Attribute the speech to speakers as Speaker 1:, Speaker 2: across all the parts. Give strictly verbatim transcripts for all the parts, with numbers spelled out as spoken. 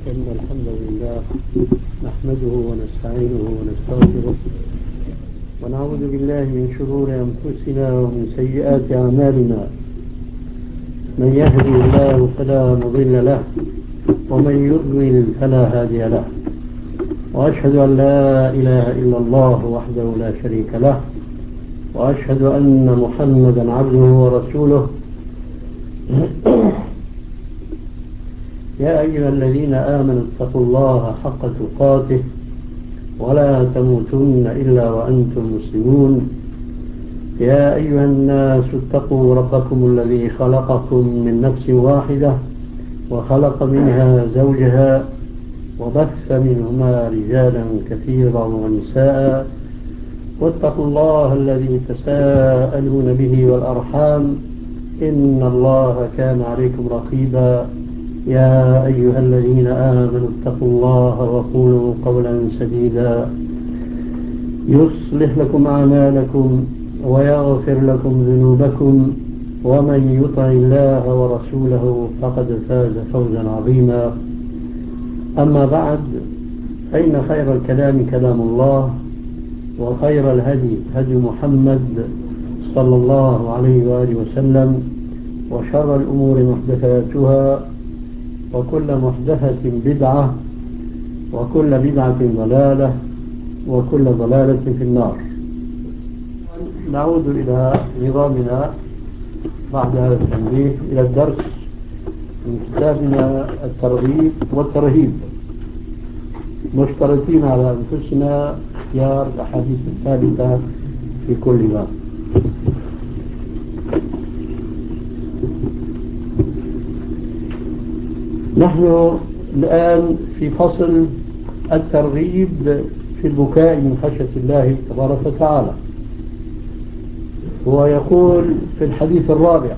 Speaker 1: إن الحمد لله نحمده ونستعينه ونستغفره ونعوذ بالله من شرور أنفسنا ومن سيئات أعمالنا. من يهدي الله فلا مضل له ومن يضلل فلا هادي له، وأشهد أن لا إله إلا الله وحده لا شريك له، وأشهد أن محمدا عبده ورسوله. يا أيها الذين آمنوا اتقوا الله حق تقاته ولا تموتن إلا وأنتم مسلمون. يا أيها الناس اتقوا ربكم الذي خلقكم من نفس واحدة وخلق منها زوجها وبث منهما رجالا كثيرا ونساء، واتقوا الله الذي تساءلون به والأرحام إن الله كان عليكم رقيبا. يا أيها الذين آمنوا اتقوا الله وقولوا قولا سديدا يصلح لكم أعمالكم ويغفر لكم ذنوبكم، ومن يطع الله ورسوله فقد فاز فوزا عظيما. أما بعد، فإن خير الكلام كلام الله، وخير الهدي هدي محمد صلى الله عليه وآله وسلم، وشر الأمور محدثاتها، وكل محدثة بدعة، وكل بدعة ضلالة، وكل ضلالة في النار. نعود إلى نظامنا بعد هذا التنبيه إلى الدرس من كتابنا الترغيب والترهيب، مشترطين على أنفسنا اختيار الأحاديث الثابتة في كل باب. نحن الآن في فصل الترغيب في البكاء من خشية الله تبارك وتعالى. هو يقول في الحديث الرابع: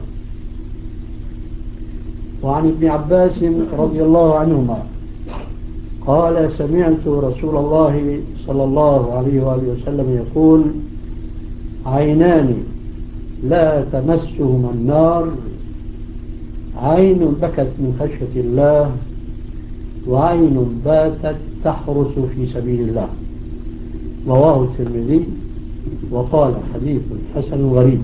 Speaker 1: وعن ابن عباس رضي الله عنهما قال: سمعت رسول الله صلى الله عليه وآله وسلم يقول: عينان لا تمسهما النار، عين بكت من خشية الله، وعين باتت تحرس في سبيل الله. رواه الترمذي وقال: حديث حسن غريب.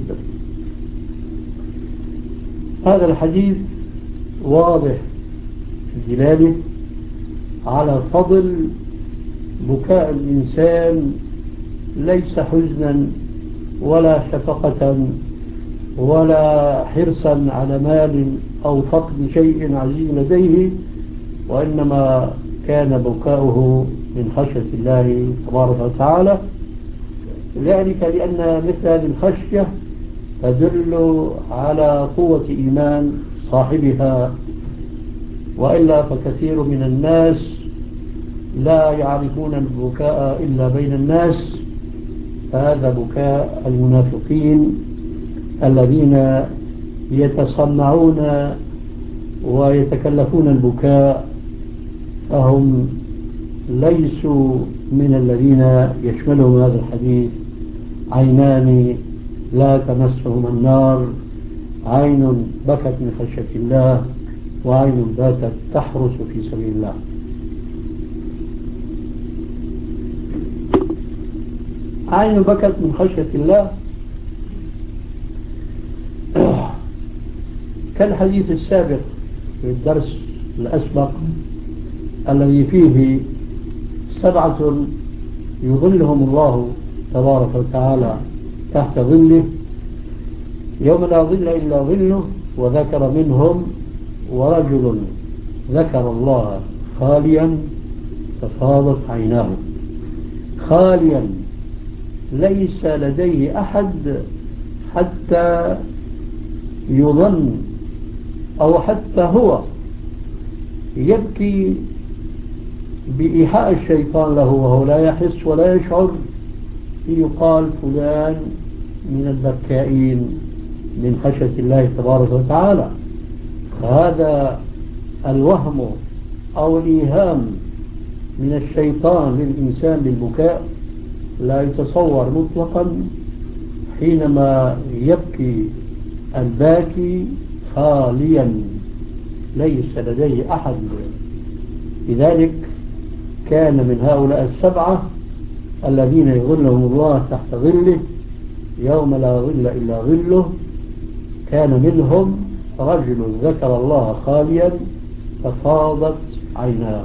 Speaker 1: هذا الحديث واضح في دلاله على فضل بكاء الإنسان، ليس حزنا ولا شفقة ولا حرصا على مال أو فقد شيء عزيز لديه، وإنما كان بكاؤه من خشية الله تبارك وتعالى. ذلك لأن مثل هذه الخشية تدل على قوة إيمان صاحبها، وإلا فكثير من الناس لا يعرفون البكاء إلا بين الناس، فهذا بكاء المنافقين الذين يتصنعون ويتكلفون البكاء، فهم ليسوا من الذين يشملهم هذا الحديث: عينان لا تمسهما النار، عين بكت من خشية الله، وعين باتت تحرس في سبيل الله. عين بكت من خشية الله كالحديث السابق في الدرس الأسبق الذي فيه سبعة يظلهم الله تبارك وتعالى تحت ظله يوم لا ظل إلا ظله، وذكر منهم: ورجل ذكر الله خاليا ففاضت عيناه. خاليا ليس لديه أحد حتى يظن أو حتى هو يبكي بإيحاء الشيطان له وهو لا يحس ولا يشعر، يقال فلان من البكائين من خشية الله تبارك وتعالى. فهذا الوهم أو الإيهام من الشيطان للإنسان بالبكاء لا يتصور مطلقا حينما يبكي الباكي خاليا، ليس لديه أحد لذلك كان من هؤلاء السبعة الذين يظلهم الله تحت ظله يوم لا ظل إلا ظله، كان منهم رجل ذكر الله خاليا ففاضت عيناه.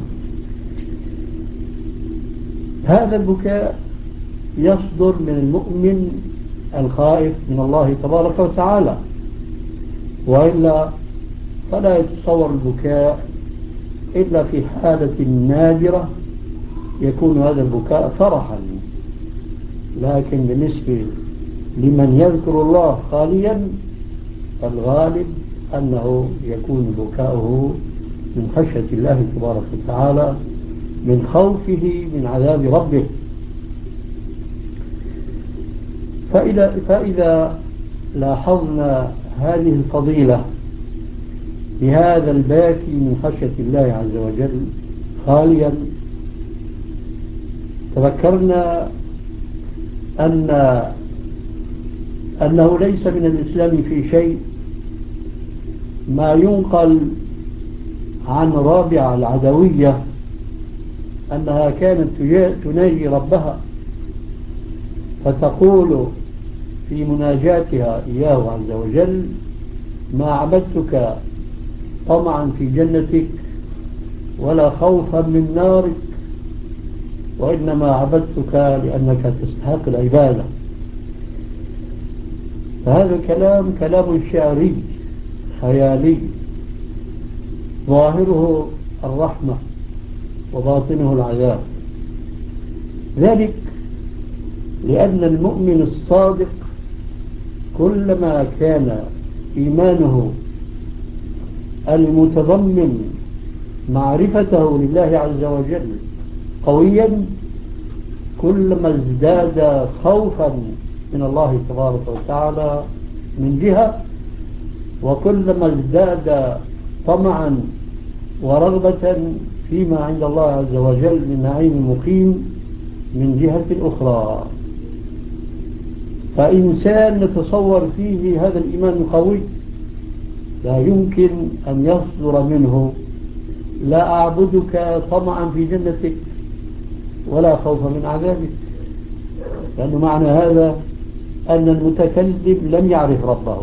Speaker 1: هذا البكاء يصدر من المؤمن الخائف من الله تبارك وتعالى، وإلا فلا يتصور البكاء إلا في حالة نادرة يكون هذا البكاء فرحا. لكن بالنسبة لمن يذكر الله خاليا فالغالب أنه يكون بكاؤه من خشية الله تبارك وتعالى، من خوفه من عذاب ربه. فإذا, فإذا لاحظنا هذه الفضيلة بهذا الباكي من خشية الله عز وجل خاليا، تذكرنا أن أنه ليس من الإسلام في شيء ما ينقل عن رابعة العدوية أنها كانت تناجي ربها فتقول في مناجاتها إياه عز وجل: ما عبدتك طمعا في جنتك ولا خوفا من نارك، وإنما عبدتك لأنك تستحق العبادة. فهذا الكلام كلام شعري خيالي ظاهره الرحمة وباطنه العذاب، ذلك لأن المؤمن الصادق كلما كان إيمانه المتضمن معرفته لله عز وجل قويا كلما ازداد خوفا من الله تبارك وتعالى من جهة، وكلما ازداد طمعا ورغبة فيما عند الله عز وجل من نعيم مقيم من جهة أخرى. فإنسان نتصور فيه هذا الإيمان القوي لا يمكن أن يصدر منه: لا أعبدك طمعا في جنتك ولا خوفا من عذابك، لأن معنى هذا أن المتكلم لم يعرف ربه،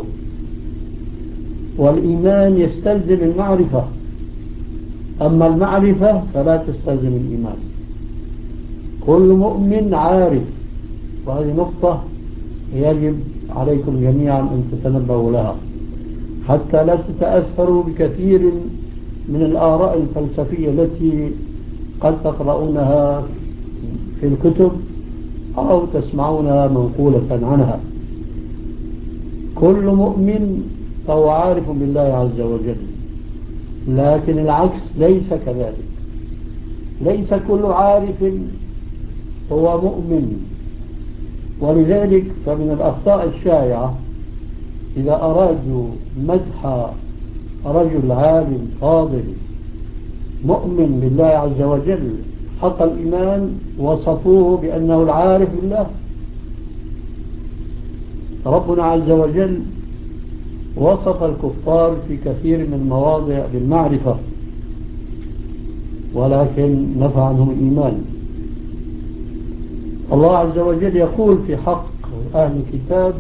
Speaker 1: والإيمان يستلزم المعرفة، أما المعرفة فلا تستلزم الإيمان. كل مؤمن عارف، وهذه نقطة يجب عليكم جميعا أن تتنبهوا لها حتى لا تتأثروا بكثير من الآراء الفلسفية التي قد تقرؤونها في الكتب أو تسمعونها منقولة عنها. كل مؤمن فهو عارف بالله عز وجل، لكن العكس ليس كذلك. ليس كل عارف هو مؤمن، ولذلك فمن الأخطاء الشائعة إذا أرادوا مدح رجل عالم فاضل مؤمن بالله عز وجل حق الإيمان وصفوه بأنه العارف بالله. ربنا عز وجل وصف الكفار في كثير من المواضع بالمعرفة، ولكن نفى عنهم الإيمان. الله عز وجل يقول في حق أهل الكتاب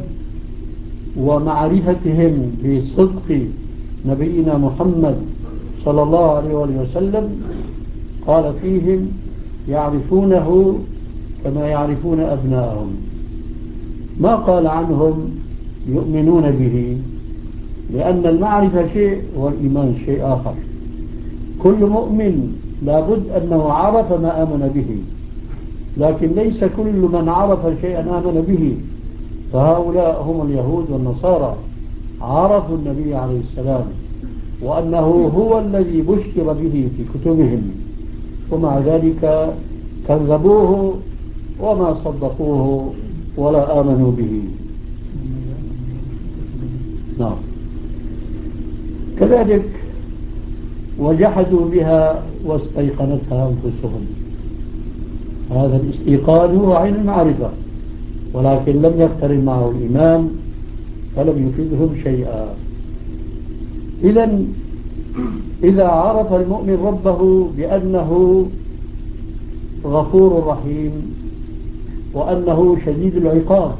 Speaker 1: ومعرفتهم بصدق نبينا محمد صلى الله عليه وسلم، قال فيهم: يعرفونه كما يعرفون أبناءهم. ما قال عنهم يؤمنون به، لأن المعرفة شيء والإيمان شيء آخر. كل مؤمن لابد أنه عرف ما آمن به، لكن ليس كل من عرف شيئا آمن به. فهؤلاء هم اليهود والنصارى، عرفوا النبي عليه السلام وأنه هو الذي بشر به في كتبهم، ومع ذلك كذبوه وما صدقوه ولا آمنوا به. نعم. كذلك وجحدوا بها واستيقنتها أنفسهم. هذا الاستيقان هو عين المعرفة، ولكن لم يقترن معه الإيمان فلم يفيدهم شيئا. إذن إذا عرف المؤمن ربه بأنه غفور رحيم وأنه شديد العقاب،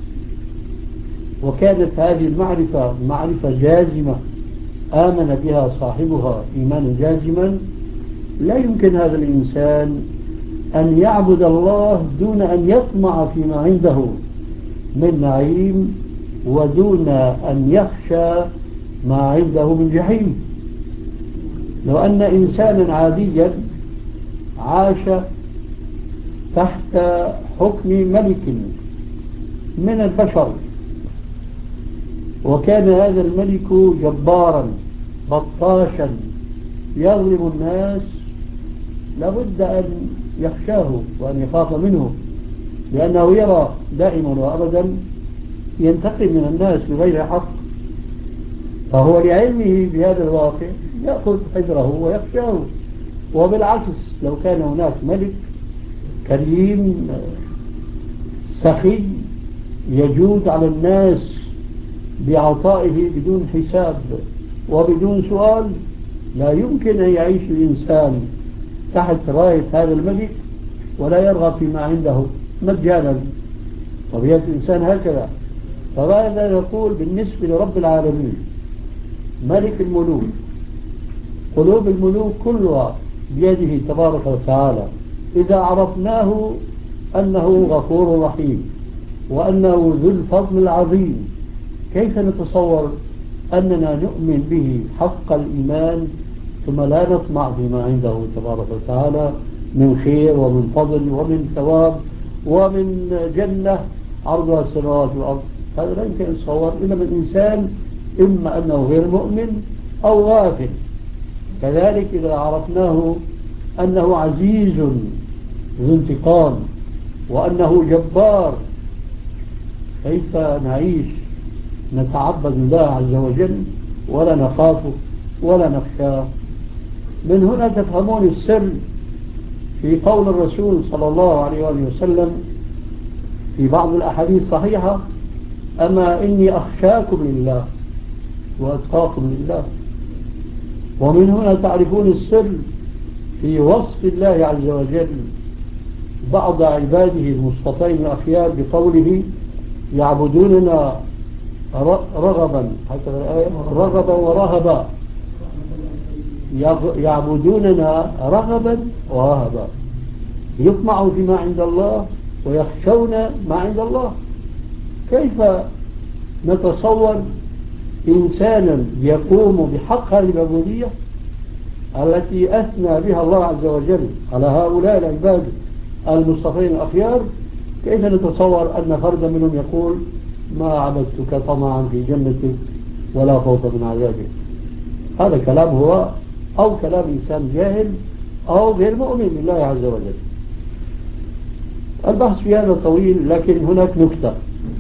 Speaker 1: وكانت هذه المعرفة معرفة جازمة آمن بها صاحبها إيمانا جازما، لا يمكن هذا الإنسان أن يعبد الله دون أن يطمع فيما عنده من نعيم، ودون أن يخشى ما عنده من جحيم. لو أن إنسانا عاديا عاش تحت حكم ملك من البشر، وكان هذا الملك جبارا بطاشا يظلم الناس، لابد أن يخشاه وأن يخاف منه، لأنه يرى دائما وأبدا ينتقم من الناس بغير حق، فهو لعلمه بهذا الواقع يأخذ حذره ويخشاه. وبالعكس لو كان هناك ملك كريم سخي يجود على الناس بعطائه بدون حساب وبدون سؤال، لا يمكن أن يعيش الإنسان تحت راية هذا الملك ولا يرغب فيما عنده مجانا. طبيعة الإنسان هكذا. فماذا نقول بالنسبة لرب العالمين ملك الملوك؟ قلوب الملوك كلها بيده تبارك وتعالى. إذا عرفناه أنه غفور رحيم وأنه ذو الفضل العظيم، كيف نتصور أننا نؤمن به حق الإيمان ثم لا نطمع فيما عنده تبارك وتعالى من خير ومن فضل ومن ثواب ومن جنة عرضها السماوات والأرض؟ هذا لا يمكن أن يتصور إلا من إنسان إما أنه غير مؤمن أو غافل. كذلك إذا عرفناه أنه عزيز ذو انتقام وأنه جبار، كيف نعيش نتعبد الله عز وجل ولا نخافه ولا نخشاه؟ من هنا تفهمون السر في قول الرسول صلى الله عليه وآله وسلم في بعض الأحاديث الصحيحة: أما إني أخشاكم لله وأتقاكم لله. ومن هنا تعرفون السر في وصف الله عز وجل بعض عباده المصطفين الأخيار بقوله: يعبدوننا رغبا، حتى الآية رغبا ورهبا، يعبدوننا رغبا ورهبا، يطمعوا فيما عند الله ويخشون ما عند الله. كيف نتصور إنسانا يقوم بحق هذه العبودية التي أثنى بها الله عز وجل على هؤلاء العباد المصطفين الأخيار؟ كيف نتصور أن فردا منهم يقول: ما عبدتك طمعا في جنتك ولا خوفا من عذابك؟ هذا كلام هو أو كلام إنسان جاهل أو غير مؤمن بالله عز وجل. البحث في هذا طويل، لكن هناك نكتة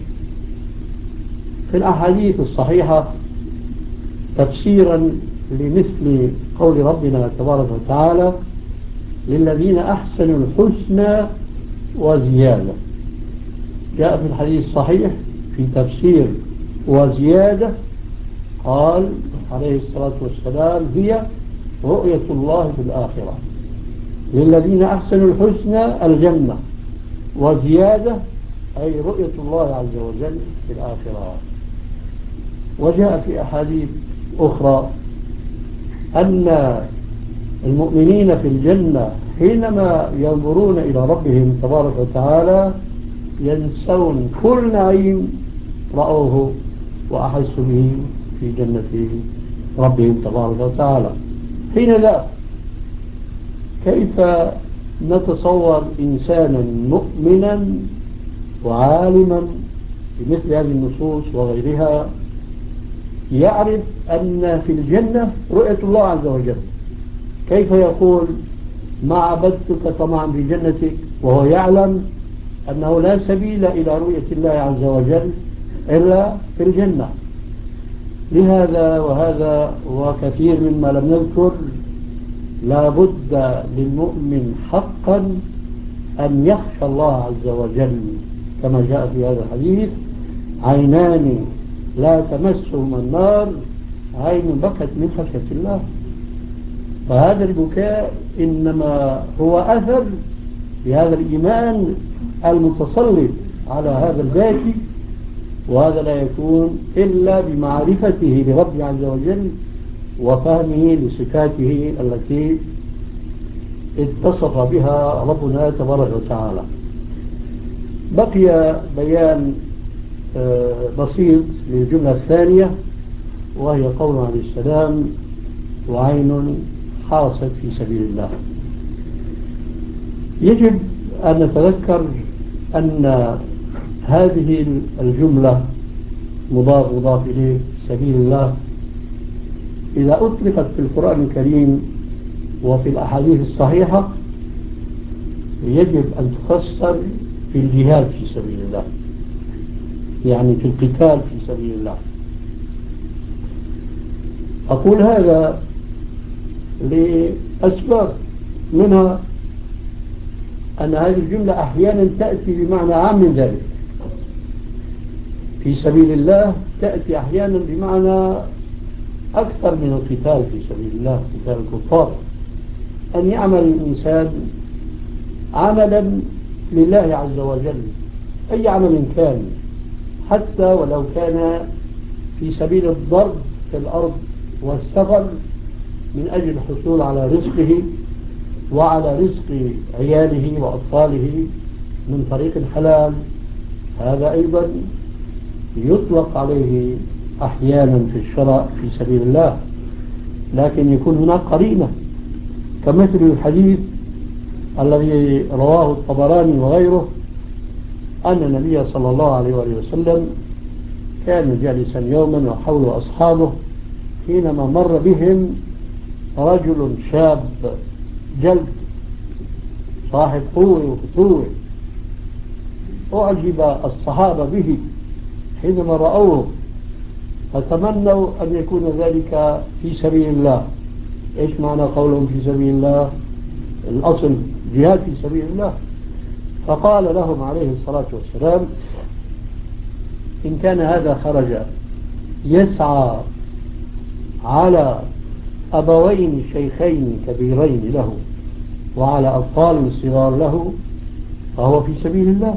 Speaker 1: في الأحاديث الصحيحة تفسيرا لمثل قول ربنا تبارك وتعالى: للذين أحسنوا الحسنى وزيادة. جاء في الحديث الصحيح في تفسير وزيادة قال عليه الصلاة والسلام: هي رؤية الله في الآخرة. للذين أحسنوا الحسنى الجنة، وزيادة أي رؤية الله عز وجل في الآخرة. وجاء في أحاديث أخرى أن المؤمنين في الجنة حينما ينظرون إلى ربهم تبارك وتعالى ينسون كل نعيم رأوه وأحسوا به في جنة ربهم تبارك وتعالى. حين لا، كيف نتصور إنسانا مؤمنا وعالما بمثل هذه النصوص وغيرها يعرف أن في الجنة رؤية الله عز وجل؟ كيف يقول: ما عبدتك طمعا في جنتك، وهو يعلم أنه لا سبيل إلى رؤية الله عز وجل إلا في الجنة؟ لهذا وهذا وكثير مما لم نذكر لا بد للمؤمن حقا أن يخشى الله عز وجل، كما جاء في هذا الحديث: عينان لا تمسهما النار، عين بكت من خشية الله. فهذا البكاء إنما هو أثر لهذا الإيمان المتسلط على هذا الباكي، وهذا لا يكون إلا بمعرفته لرب عز وجل وفهمه لصفاته التي اتصف بها ربنا تبارك وتعالى. بقي بيان بسيط للجملة الثانية، وهي قول عليه السلام: وعين حاصت في سبيل الله. يجب أن نتذكر أن هذه الجملة مضاف مضاف إليه سبيل الله إذا أطلقت في القرآن الكريم وفي الأحاديث الصحيحة يجب أن تفسر في الجهاد في سبيل الله، يعني في القتال في سبيل الله. أقول هذا لأسباب، منها أن هذه الجملة أحيانا تأتي بمعنى عام من ذلك. في سبيل الله تأتي أحيانا بمعنى أكثر من القتال في سبيل الله، قتال الكفار، أن يعمل الإنسان عملا لله عز وجل، أي عمل كان، حتى ولو كان في سبيل الضرب في الأرض والسفر من أجل الحصول على رزقه وعلى رزق عياله وأطفاله من طريق الحلال، هذا أيضا يطلق عليه أحيانا في الشرع في سبيل الله، لكن يكون هناك قرينة، كمثل الحديث الذي رواه الطبراني وغيره أن النبي صلى الله عليه وسلم كان جالسا يوما وحوله أصحابه، حينما مر بهم رجل شاب جلد صاحب قوة وفتوة، أعجب الصحابة به حينما رأوه، فتمنوا أن يكون ذلك في سبيل الله. إيش معنى قولهم في سبيل الله؟ الأصل جهاد في سبيل الله. فقال لهم عليه الصلاة والسلام: إن كان هذا خرج يسعى على أبوين شيخين كبيرين له وعلى أطفال صغار له فهو في سبيل الله.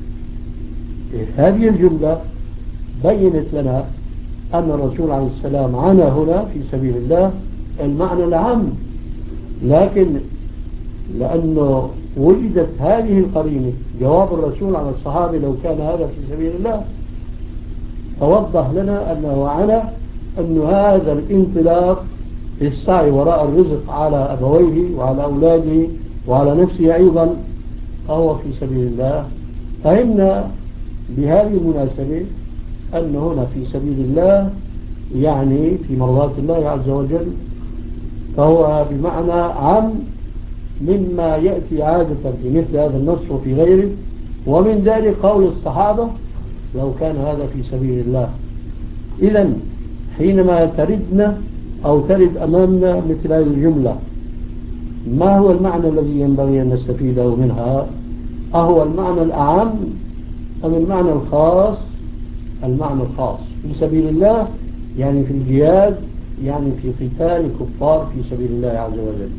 Speaker 1: هذه الجملة بينت لنا أن الرسول عليه السلام عنى هنا في سبيل الله المعنى العام، لكن لأنه وجدت هذه القرينة جواب الرسول على الصحابة لو كان هذا في سبيل الله، فوضح لنا أنه عنى أن هذا الانطلاق السعي وراء الرزق على أبويه وعلى أولاده وعلى نفسه أيضا فهو في سبيل الله. فهمنا بهذه المناسبة أن هنا في سبيل الله يعني في مرضات الله عز وجل، فهو بمعنى عام مما يأتي عادة في مثل هذا النص وفي غيره، ومن ذلك قول الصحابة لو كان هذا في سبيل الله. إذن حينما تردنا أو ترد أمامنا مثل هذه الجملة، ما هو المعنى الذي ينبغي أن نستفيده منها؟ أهو المعنى الأعم أم المعنى الخاص؟ المعنى الخاص في سبيل الله يعني في الجهاد، يعني في قتال الكفار في سبيل الله عز وجل.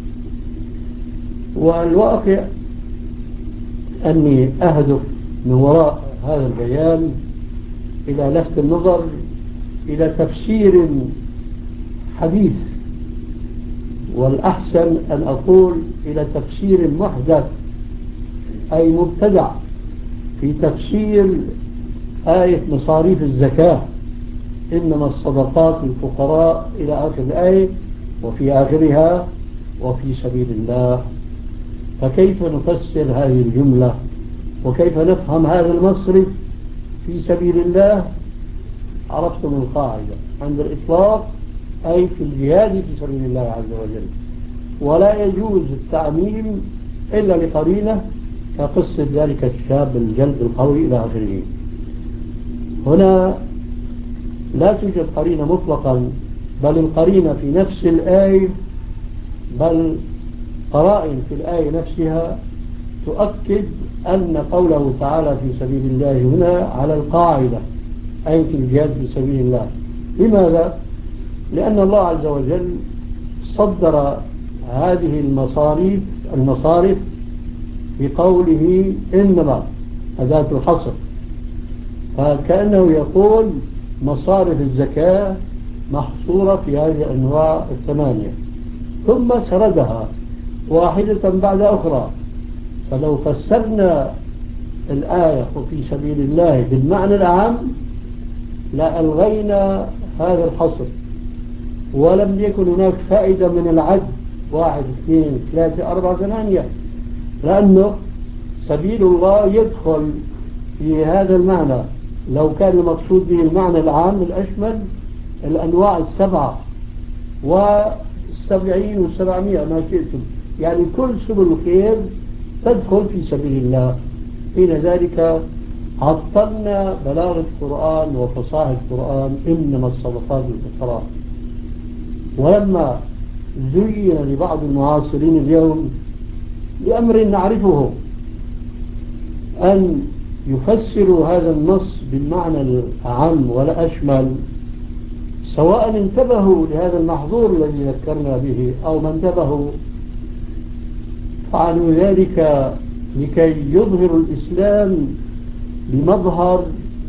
Speaker 1: والواقع أني أهدف من وراء هذا البيان إلى لفت النظر إلى تفسير حديث، والأحسن أن أقول إلى تفسير محدث أي مبتدع في تفسير آية مصاريف الزكاة، إنما الصدقات للفقراء إلى آخر الآية، وفي آخرها وفي سبيل الله. فكيف نفسر هذه الجملة وكيف نفهم هذا المصرف في سبيل الله؟ عرفتم القاعدة عند الإطلاق أي في الجهاد في سبيل الله عز وجل، ولا يجوز التعميم إلا لقرينة كقصة ذلك الشاب الجلد القوي إلى آخره. هنا لا توجد قرينة مطلقا، بل القرينة في نفس الآية، بل قرائن في الآية نفسها تؤكد أن قوله تعالى في سبيل الله هنا على القاعدة أي في الجهاد في سبيل الله. لماذا؟ لأن الله عز وجل صدر هذه المصاريف المصارف بقوله إنما أداة الحصر، فكأنه يقول مصارف الزكاة محصورة في هذه الأنواع الثمانية، ثم سردها واحدة بعد أخرى. فلو فسرنا الآية وفي سبيل الله بالمعنى العام لألغينا هذا الحصر، ولم يكن هناك فائدة من العد واحد اثنين ثلاثة أربعة ثمانية، لأنه سبيل الله يدخل في هذا المعنى. لو كان المقصود به المعنى العام الأشمل الأنواع السبعة والسبعين والسبعمائة ما شئتم، يعني كل سبل الخير تدخل في سبيل الله. حين ذلك عطلنا بلاغة القرآن وفصاحة القرآن إنما الصدقات للفقراء. ولما زين لبعض المعاصرين اليوم بأمر نعرفه أن يفسروا هذا النص بالمعنى الأعم ولا أشمل، سواء انتبهوا لهذا المحظور الذي ذكرنا به أو ما انتبهوا، فعلوا ذلك لكي يظهروا الإسلام بمظهر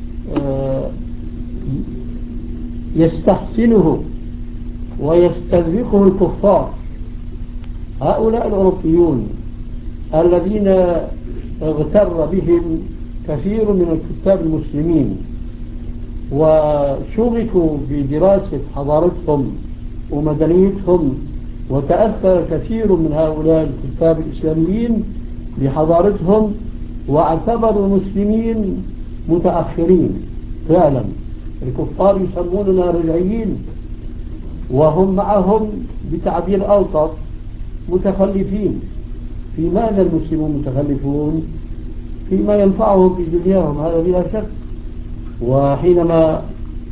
Speaker 1: يستحسنه ويستذبقه الكفار. هؤلاء الأوروبيون الذين اغتر بهم كثير من الكتاب المسلمين وشغفوا بدراسة حضارتهم ومدنيتهم، وتأثر كثير من هؤلاء الكتاب الإسلاميين بحضارتهم واعتبروا المسلمين متأخرين. فعلا الكفار يسموننا رجعيين، وهم معهم بتعبير ألطف متخلفين. في ماذا المسلمون متخلفون؟ فيما ينفعهم في دنياهم، هذا بلا شك. وحينما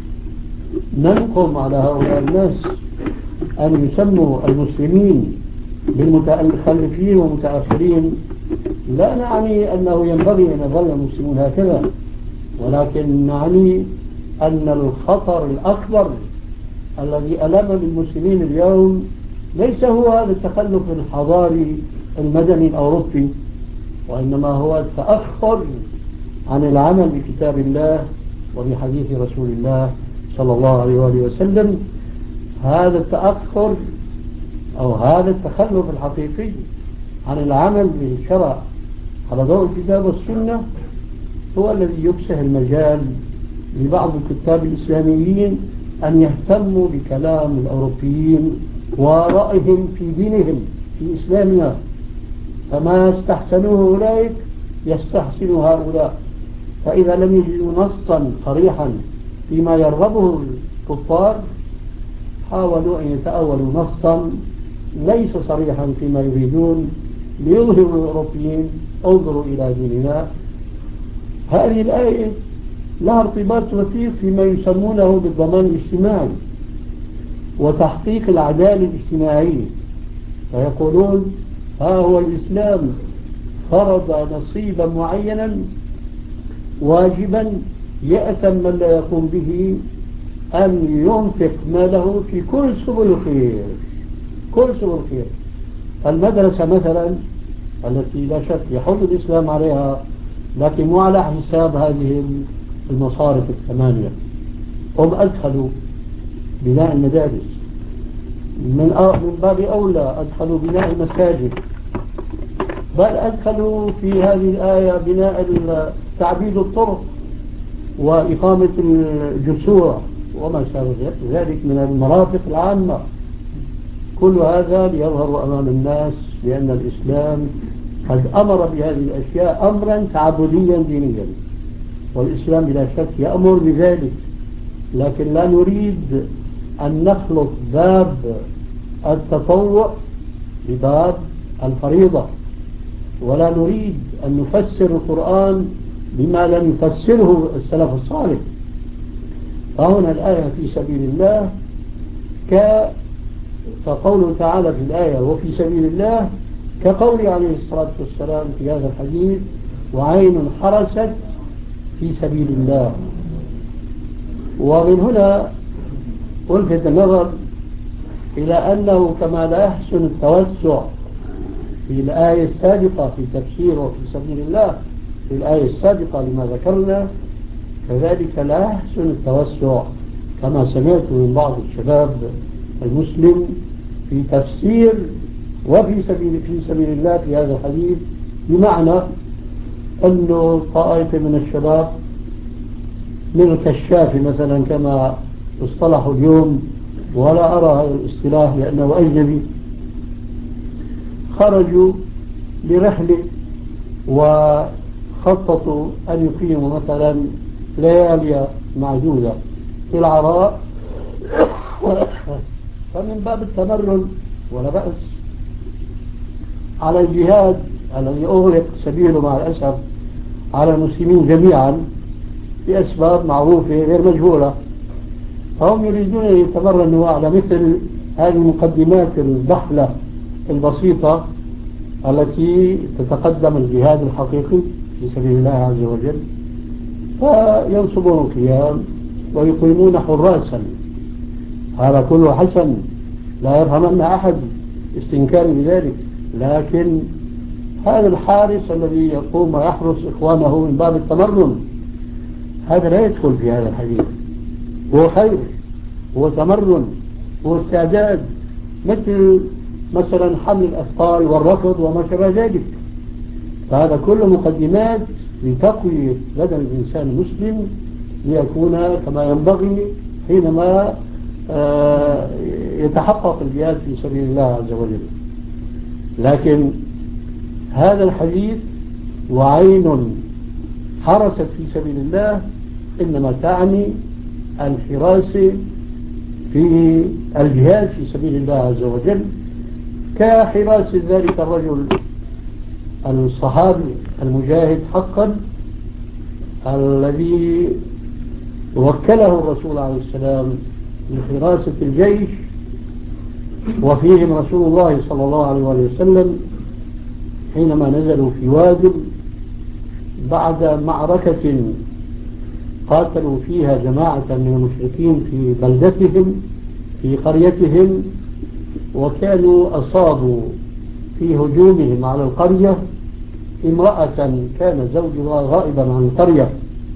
Speaker 1: ننقم على هؤلاء الناس أن يسموا المسلمين بالمتخلفين ومتأخرين، لا نعني أنه ينبغي أن يظل المسلمون هكذا، ولكن نعني أن الخطر الأكبر الذي ألم بالمسلمين اليوم ليس هو هذا التخلف الحضاري المدني الأوروبي، وإنما هو التأخر عن العمل بكتاب الله وبحديث رسول الله صلى الله عليه وآله وسلم. هذا التأخر أو هذا التخلف الحقيقي عن العمل بالشرع على ضوء الكتاب والسنة هو الذي يفسح المجال لبعض الكتاب الإسلاميين أن يهتموا بكلام الأوروبيين ورأيهم في دينهم في إسلامنا، فما استحسنوه أولئك يستحسن هؤلاء. فإذا لم يجدوا نصا صريحا فيما يرغبه الكفار حاولوا أن يتأولوا نصا ليس صريحا فيما يريدون ليظهروا الأوروبيين انظروا إلى ديننا. هذه الآية لها ارتباط وثيق فيما يسمونه بالضمان الاجتماعي وتحقيق العدالة الاجتماعية، فيقولون ها هو الإسلام فرض نصيبا معينا واجبا يأثم من لا يقوم به أن ينفق ماله في كل سبل الخير. كل سبل الخير، المدرسة مثلا التي لا شك يحل الإسلام عليها لكن مو على حساب هذه المصارف الثمانية، هم أدخلوا بناء المدارس، من من باب أولى أدخلوا بناء المساجد، بل أدخلوا في هذه الآية بناء تعبيد الطرق وإقامة الجسور وما شابه ذلك من المرافق العامة. كل هذا ليظهر أمام الناس بأن الإسلام قد أمر بهذه الأشياء أمرا تعبديا دينيا، والإسلام بلا شك يأمر بذلك، لكن لا نريد أن نخلط باب التطوع بباب الفريضة، ولا نريد أن نفسر القرآن بما لم يفسره السلف الصالح. فهنا الآية في سبيل الله ك فقوله تعالى في الآية وفي سبيل الله كقول عليه الصلاة والسلام في هذا الحديث وعين حرست في سبيل الله. ومن هنا ألفت النظر إلى أنه كما لا يحسن التوسع في الآية السابقة في تفسيره في سبيل الله في الآية السابقة لما ذكرنا، كذلك لا يحسن التوسع كما سمعت من بعض الشباب المسلم في تفسير وفي سبيل في سبيل الله في هذا الحديث، بمعنى أنه طائفة من الشباب من الكشاف مثلا كما اصطلحوا اليوم، ولا أرى هذا الاصطلاح لأنه أجنبي، خرجوا برحلة وخططوا أن يقيموا مثلا ليالي معدودة في العراء، فمن باب التمرن ولا بأس على الجهاد الذي أغلق سبيله مع الأسف على المسلمين جميعا بأسباب معروفة غير مجهولة، فهم يريدون أن يتمرنوا على مثل هذه المقدمات الضحلة البسيطة التي تتقدم الجهاد الحقيقي في سبيل الله عز وجل، فينصبون القيام ويقيمون حراسا. هذا كله حسن، لا يرحمن أحد استنكار بذلك، لكن هذا الحارس الذي يقوم ويحرس إخوانه من باب التمرن هذا لا يدخل في هذا الحديث، هو خير، هو تمرن، هو استعداد، مثل مثلا حمل الأثقال والركض وما شابه ذلك. فهذا كله مقدمات لتقوية بدن الإنسان المسلم ليكون كما ينبغي حينما يتحقق الجهاد في سبيل الله عز وجل. لكن هذا الحديث وعين حرست في سبيل الله إنما تعني الحراسة في الجهاد في سبيل الله عز وجل، كحراسة ذلك الرجل الصحابي المجاهد حقا الذي وكله الرسول عليه السلام لحراسة الجيش، وفيهم رسول الله صلى الله عليه وسلم حينما نزلوا في واد بعد معركة قاتلوا فيها جماعة من المشركين في بلدتهم في قريتهم، وكانوا أصابوا في هجومهم على القرية امرأة كان زوجها غائبا عن القرية،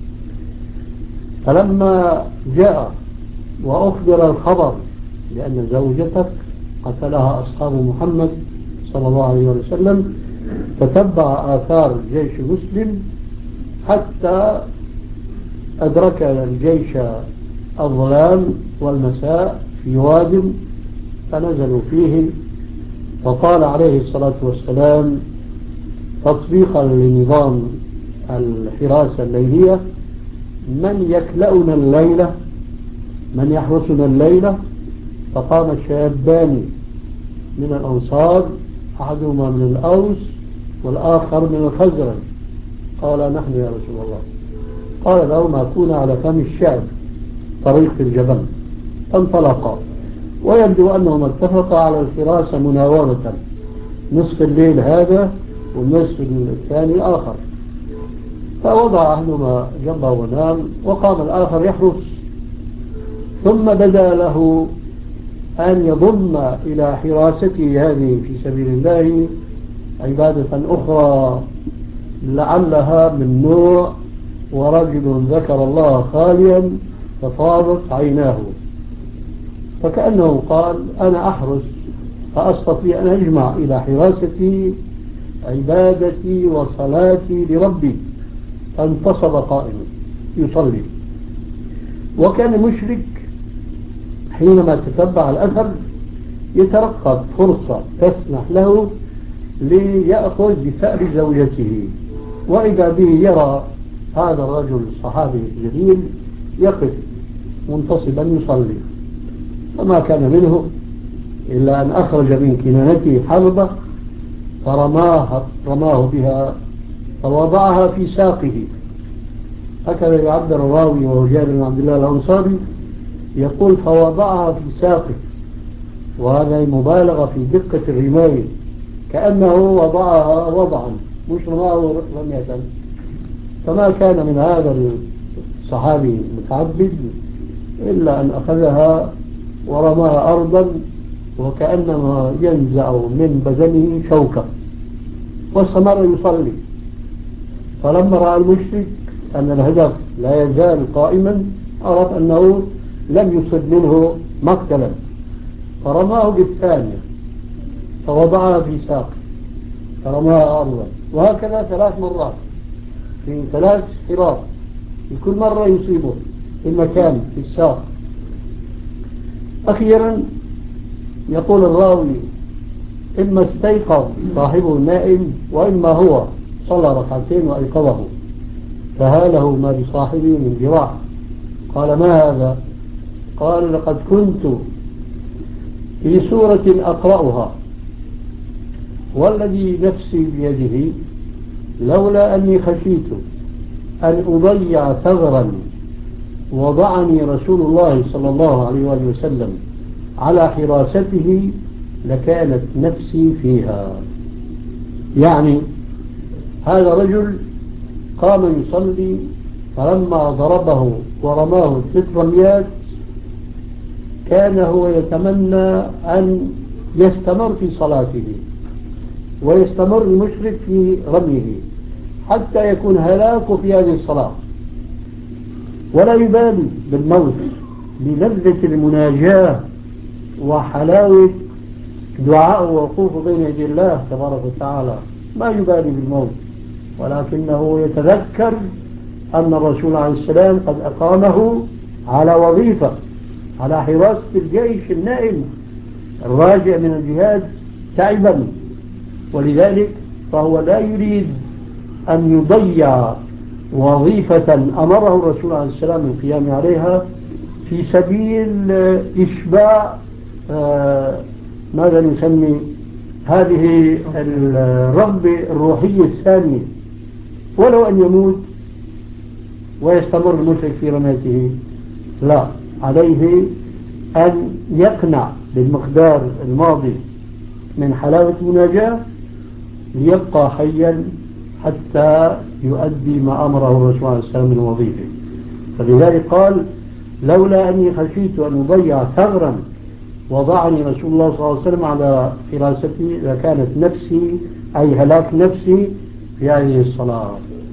Speaker 1: فلما جاء وأخبر الخبر لأن زوجتك قتلها أصحاب محمد صلى الله عليه وسلم، تتبع آثار الجيش المسلم حتى أدرك الجيش الظلام والمساء في واد فنزلوا فيه، فقال عليه الصلاة والسلام تطبيقا لنظام الحراسة الليلية: من يكلأنا الليلة، من يحرسنا الليلة؟ فقام شابان من الأنصار، أحدهما من الأوس والآخر من الخزرج، قال نحن يا رسول الله. قال لهما كونا على فم الشعب طريق الجبل، فانطلقا، ويبدو أنهما اتفقا على الحراسة مناورة، نصف الليل هذا والنصف الثاني الآخر، فوضع أحدهما جنبه ونام وقام الآخر يحرس، ثم بدا له أن يضم إلى حراسته هذه في سبيل الله عبادة أخرى لعلها من نوع ورجل ذكر الله خاليا فطابت عيناه، فكأنه قال أنا أحرس فأستطيع أن أجمع إلى حراستي عبادتي وصلاتي لربي، فانتصب قائما يصلي. وكان مشرك حينما تتبع الأثر يترقب فرصة تسمح له ليأخذ بثأر زوجته، وإذا به يرى هذا الرجل الصحابي الجليل يقف منتصبا يصلي، فما كان منه إلا أن أخرج من كنانته حلبة فرماه رماه بها فوضعها في ساقه. هكذا يعبر الراوي وهو جابر بن عبد الله الأنصاري يقول فوضعها في ساقه، وهذا مبالغة في دقة الرماية، كأنه وضعها وضعا مش رماه رمية. فما كان من هذا الصحابي المتعبد إلا أن أخذها ورماها أرضا وكأنما ينزع من بدنه شوكة، واستمر يصلي. فلما رأى المشرك أن الهدف لا يزال قائما عرف أنه لم يصب منه مقتلا، فرماه بالثانية فوضعها في ساقه فرماها أرضا، وهكذا ثلاث مرات في ثلاث حراس، في كل مرة يصيبه في المكان في الساق. أخيرا يقول الراوي إما استيقظ صاحبه النائم وإما هو صلى ركعتين وأيقظه، فهاله ما بصاحبه من جراح. قال ما هذا؟ قال لقد كنت في سورة أقرأها والذي نفسي بيده لولا أني خشيت أن أضيع ثغرا وضعني رسول الله صلى الله عليه وآله وسلم على حراسته لكانت نفسي فيها. يعني هذا رجل قام يصلي فلما ضربه ورماه ست رميات كان هو يتمنى أن يستمر في صلاته ويستمر المشرك في رميه حتى يكون هلاكه في هذه الصلاة، ولا يبالي بالموت للذة المناجاة وحلاوة دعاء ووقوف بين يدي الله تبارك وتعالى، ما يبالي بالموت، ولكنه يتذكر أن الرسول عليه السلام قد أقامه على وظيفة، على حراسة الجيش النائم الراجع من الجهاد تعبا، ولذلك فهو لا يريد أن يضيع وظيفة أمره الرسول عليه السلام بالقيام عليها في سبيل إشباع آه ماذا نسمي هذه الرغبة الروحية الثانية، ولو أن يموت ويستمر المشرك في رميته، لا، عليه أن يقنع بالمقدار الماضي من حلاوة المناجاة ليبقى حيا حتى يؤدي ما أمره الرسول عليه السلام من وظيفه. فلذلك قال لولا أني خشيت أن أضيع ثغرا وضعني رسول الله صلى الله عليه وسلم على حراستي لكانت نفسي أي هلاك نفسي في هذه الصلاة.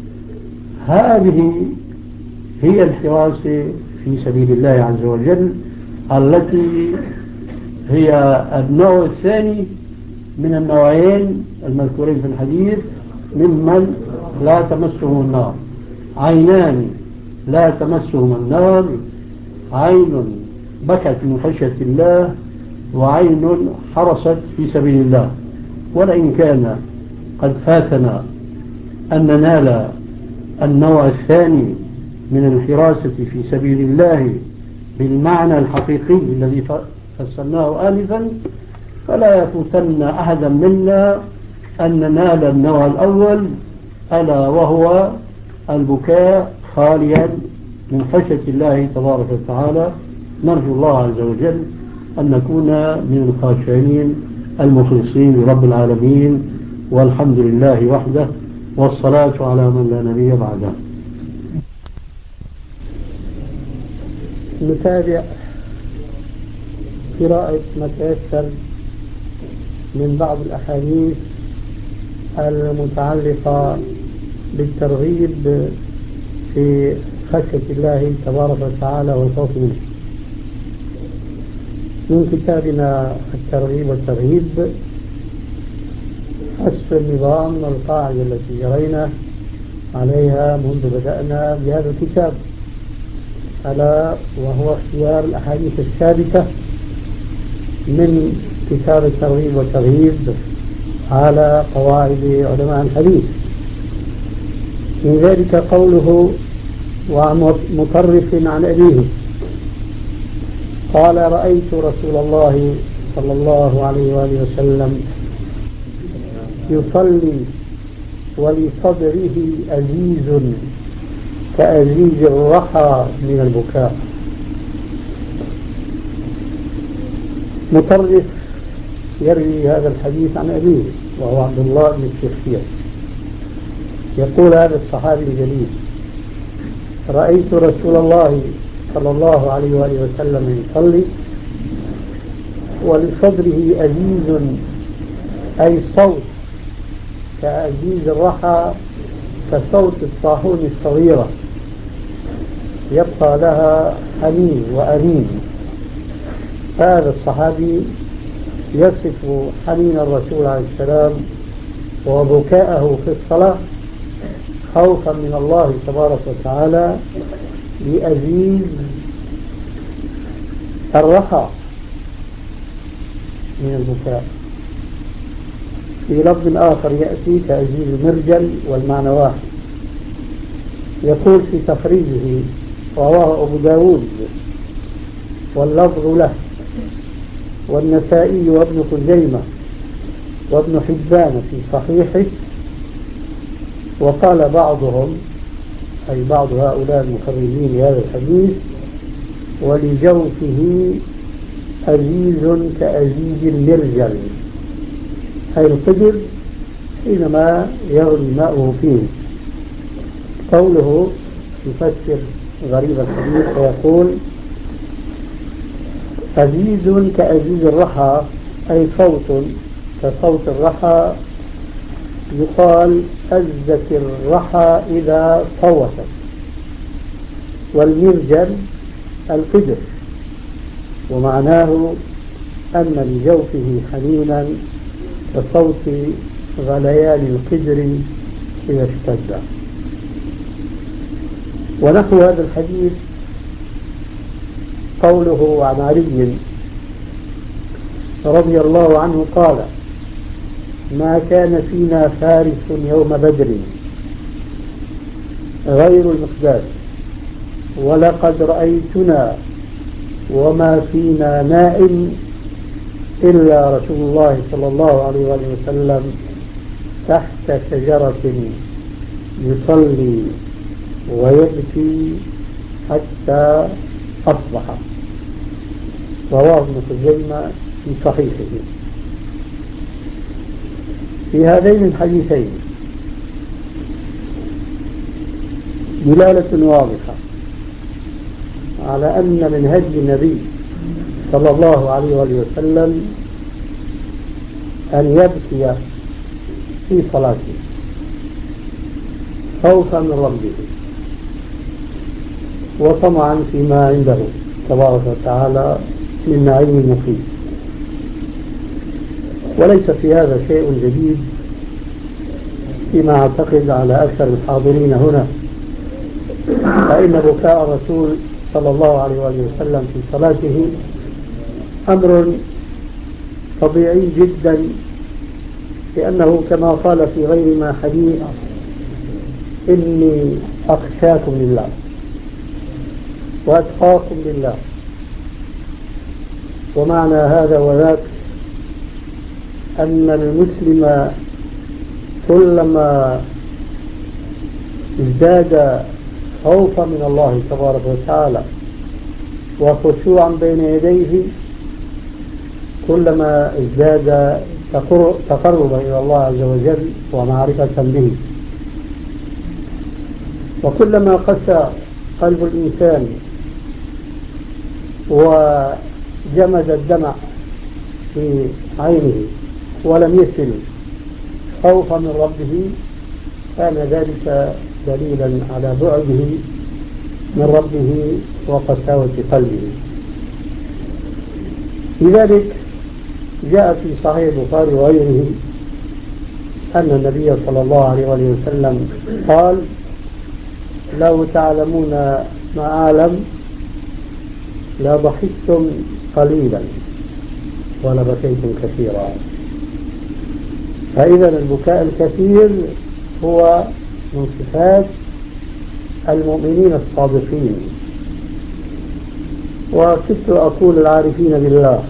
Speaker 1: هذه هي الحراسة في سبيل الله عز وجل التي هي النوع الثاني من النوعين المذكورين في الحديث ممن لا تمسهم النار. عينان لا تمسهم النار، عين بكت من خشية الله وعين حرست في سبيل الله. ولئن كان قد فاتنا أن ننال النوع الثاني من الحراسة في سبيل الله بالمعنى الحقيقي الذي فسرناه آنفا، فلا يفوتن أحدا منا أن ننال النوع الأول، ألا وهو البكاء خاليا من خشية الله تبارك وتعالى. نرجو الله عز وجل أن نكون من الخاشعين المخلصين لرب العالمين، والحمد لله وحده، والصلاة على من لا نبي بعده. نتابع قراءة ما تيسر من بعض الأحاديث المتعلقة بالترغيب في خشية الله تبارك وتعالى والخوف منه من كتابنا الترغيب والترهيب حسب النظام والقاعدة التي جرينا عليها منذ بدأنا بهذا الكتاب، ألا وهو اختيار الأحاديث الثابتة من كتاب الترغيب والترهيب على قواعد علماء الحديث. من ذلك قوله وعن مطرف عن أبيه قال رأيت رسول الله صلى الله عليه وآله وسلم يصلي ولصدره أزيز كأزيز الرحى من البكاء. مطرف يروي هذا الحديث عن أبيه وهو عبد الله بن الشخير. يقول هذا الصحابي الجليل رأيت رسول الله صلى الله عليه وآله وسلم يصلي ولصدره أزيز أي صوت كأزيز الرحى كصوت الطاحون الصغيرة يبقى لها حنين وأنين. هذا الصحابي يصف حنين الرسول عليه السلام وبكاءه في الصلاة خوفا من الله تبارك وتعالى لأزيز الرحى من البكاء. في لفظ آخر يأتي كأزيز المرجل والمعنى واحد. يقول في تخريجه رواه أبو داود واللفظ له والنسائي وابن خزيمة وابن حبان في صحيحه. وقال بعضهم أي بعض هؤلاء المخرجين لهذا الحديث ولجوفه أزيز كأزيز المرجل أي القدر حينما يغلي ماؤه فيه. قوله يفسر غريب الحديث ويقول أزيز كأزيز الرحى أي صوت كصوت الرحى. يقال أزت الرحى إذا صوتت. والمرجل القدر ومعناه أن لجوفه حنينا كصوت غليان القدر إذا اشتد. ونحو هذا الحديث قوله عن علي رضي الله عنه قال ما كان فينا فارس يوم بدر غير المقداد ولقد رأيتنا وما فينا نائم إلا رسول الله صلى الله عليه وسلم تحت شجرة يصلي ويبكي حتى أصبح. رواه ابن خزيمة في صحيحه. في هذين الحديثين دلالة واضحة على أن من هدي النبي صلى الله عليه وسلم أن يبكي في صلاته خوفا من ربه وطمعا فيما عنده تبارك وتعالى من نعيم المقيم. وليس في هذا شيء جديد فيما أعتقد على أكثر الحاضرين هنا، فإن بكاء الرسول صلى الله عليه وسلم في صلاته أمر طبيعي جدا، لأنه كما قال في غير ما حديث إني أخشاكم لله وأتقاكم لله. ومعنى هذا وذاك أن المسلم كلما ازداد خوفا من الله تبارك وتعالى وخشوعا بين يديه كلما ازداد تقربا إلى الله عز وجل ومعرفة به. وكلما قسى قلب الإنسان وجمد الدمع في عينه ولم يسل خوفا من ربه كان ذلك دليلا على بعده من ربه وقساوة قلبه. لذلك جاء في صحيح البخاري وغيره أن النبي صلى الله عليه وسلم قال لو تعلمون ما أعلم لضحكتم قليلا ولبكيتم كثيرا. فإذا البكاء الكثير هو من صفات المؤمنين الصادقين، وكنت أقول العارفين بالله،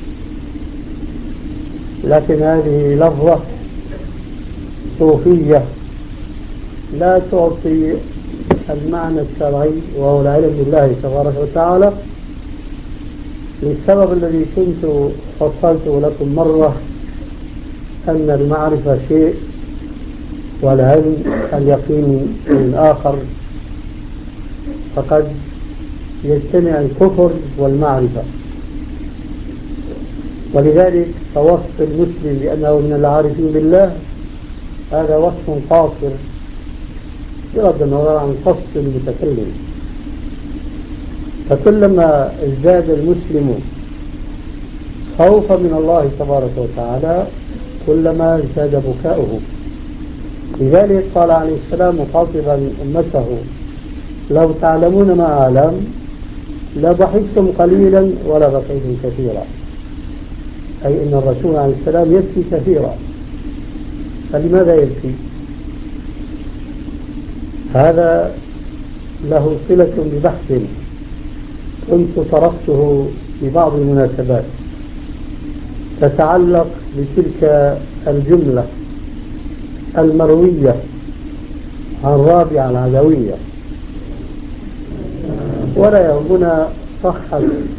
Speaker 1: لكن هذه لفظة صوفية لا تعطي المعنى الشرعي وهو العلم بالله تبارك وتعالى، للسبب الذي كنت فصلته لكم مرة أن المعرفة شيء والعلم اليقين من آخر، فقد يجتمع الكفر والمعرفة. ولذلك فوصف المسلم بأنه من العارفين بالله هذا وصف قاصر بغض النظر عن قصد المتكلم. فكلما ازداد المسلم خوفا من الله تبارك وتعالى كلما ازداد بكاؤه. لذلك قال عليه السلام مخاطبا أمته: لو تعلمون ما أعلم لضحكتم قليلا ولا بكيتم كثيرا. أي أن الرسول عليه السلام يبكي كثيرا. فلماذا يبكي؟ هذا له صلة ببحث كنت طرقته في بعض المناسبات تتعلق بتلك الجملة المروية عن رابعة العدوية، ولا يهمنا صحة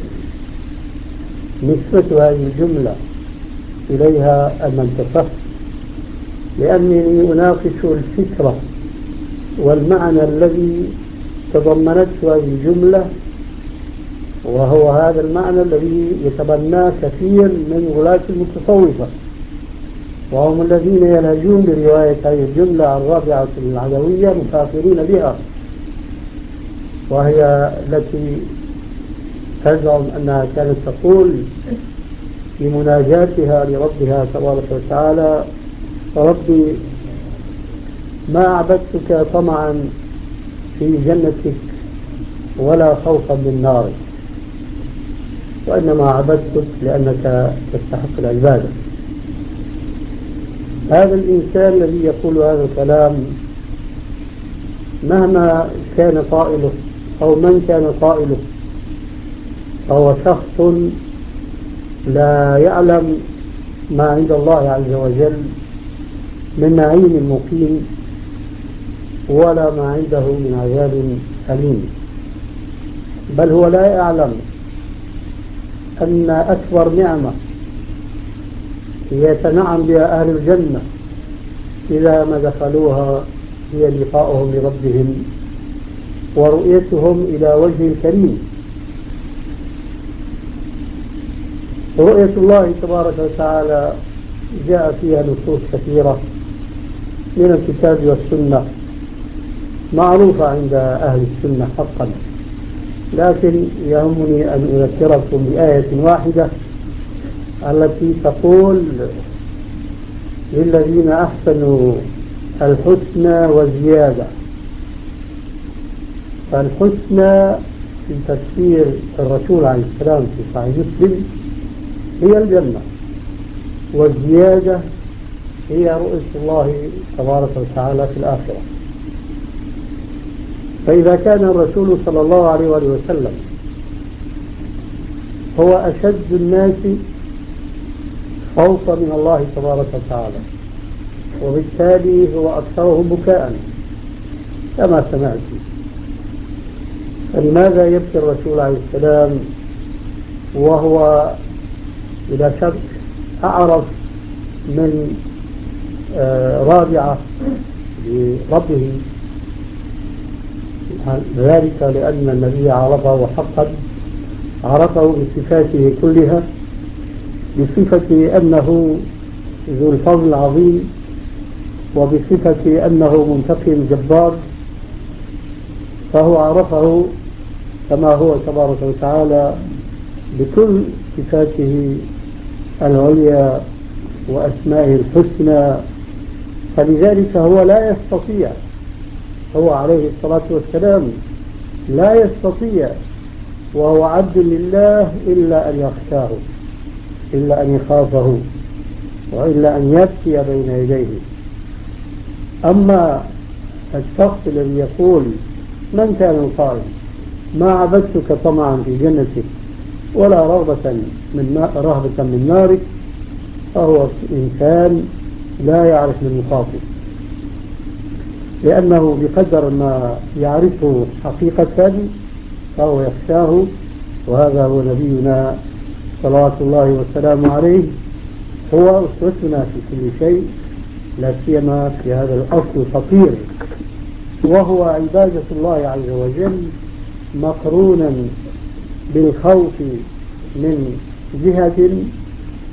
Speaker 1: نسبة هذه الجملة إليها أم انتصف، لأنني أناقش الفكرة والمعنى الذي تضمنته هذه الجملة، وهو هذا المعنى الذي يتبناه كثير من غلاة المتصوفة، وهم الذين يلهجون برواية هذه الجملة عن رابعة العدوية مفاخرين بها، وهي التي تزعم أنها كانت تقول في مناجاتها لربها تبارك وتعالى: ربي ما عبدتك طمعا في جنتك ولا خوفا من نارك، وإنما عبدتك لأنك تستحق العبادة. هذا الإنسان الذي يقول هذا الكلام مهما كان قائله أو من كان قائله فهو شخص لا يعلم ما عند الله عز وجل من نعيم مقيم ولا ما عنده من عذاب أليم، بل هو لا يعلم أن أكبر نعمة يتنعم بها أهل الجنة إذا ما دخلوها هي لقاؤهم لربهم ورؤيتهم إلى وجه الكريم. رؤية الله تبارك وتعالى جاء فيها نصوص كثيرة من الكتاب والسنة معروفة عند أهل السنة حقا، لكن يهمني أن أذكركم بآية واحدة التي تقول: للذين أحسنوا الحسنى وزيادة. فالحسنى في تفسير الرسول عليه السلام في صحيح مسلم هي الجنة، والزيادة هي رؤية الله تبارك وتعالى في الآخرة. فإذا كان الرسول صلى الله عليه وسلم هو أشد الناس خوفا من الله تبارك وتعالى، وبالتالي هو أكثرهم بكاء كما سمعت، فلماذا يبكي الرسول عليه السلام وهو بلا شك أعرف من رابعة لربه؟ ذلك لأن النبي عرفه حقا، عرفه بصفاته كلها، بصفة أنه ذو الفضل العظيم، وبصفة أنه منتقم جبار، فهو عرفه كما هو تبارك وتعالى بكل صفاته العليا وأسمائه الحسنى. فلذلك هو لا يستطيع، هو عليه الصلاة والسلام لا يستطيع وهو عبد لله إلا أن يخشاه، إلا أن يخافه، وإلا أن يبكي بين يديه. أما الشخص الذي يقول: من كان القائل ما عبدتك طمعا في جنتك ولا رغبة من رهبة من نارك، فهو إنسان لا يعرف من مخاطب، لأنه بقدر ما يعرفه حقيقة فهو يخشاه، وهذا هو نبينا صلوات الله والسلام عليه، هو أسوتنا في كل شيء، لا سيما في هذا الأصل الخطير وهو عبادة الله عز وجل مقرونا بالخوف من جهة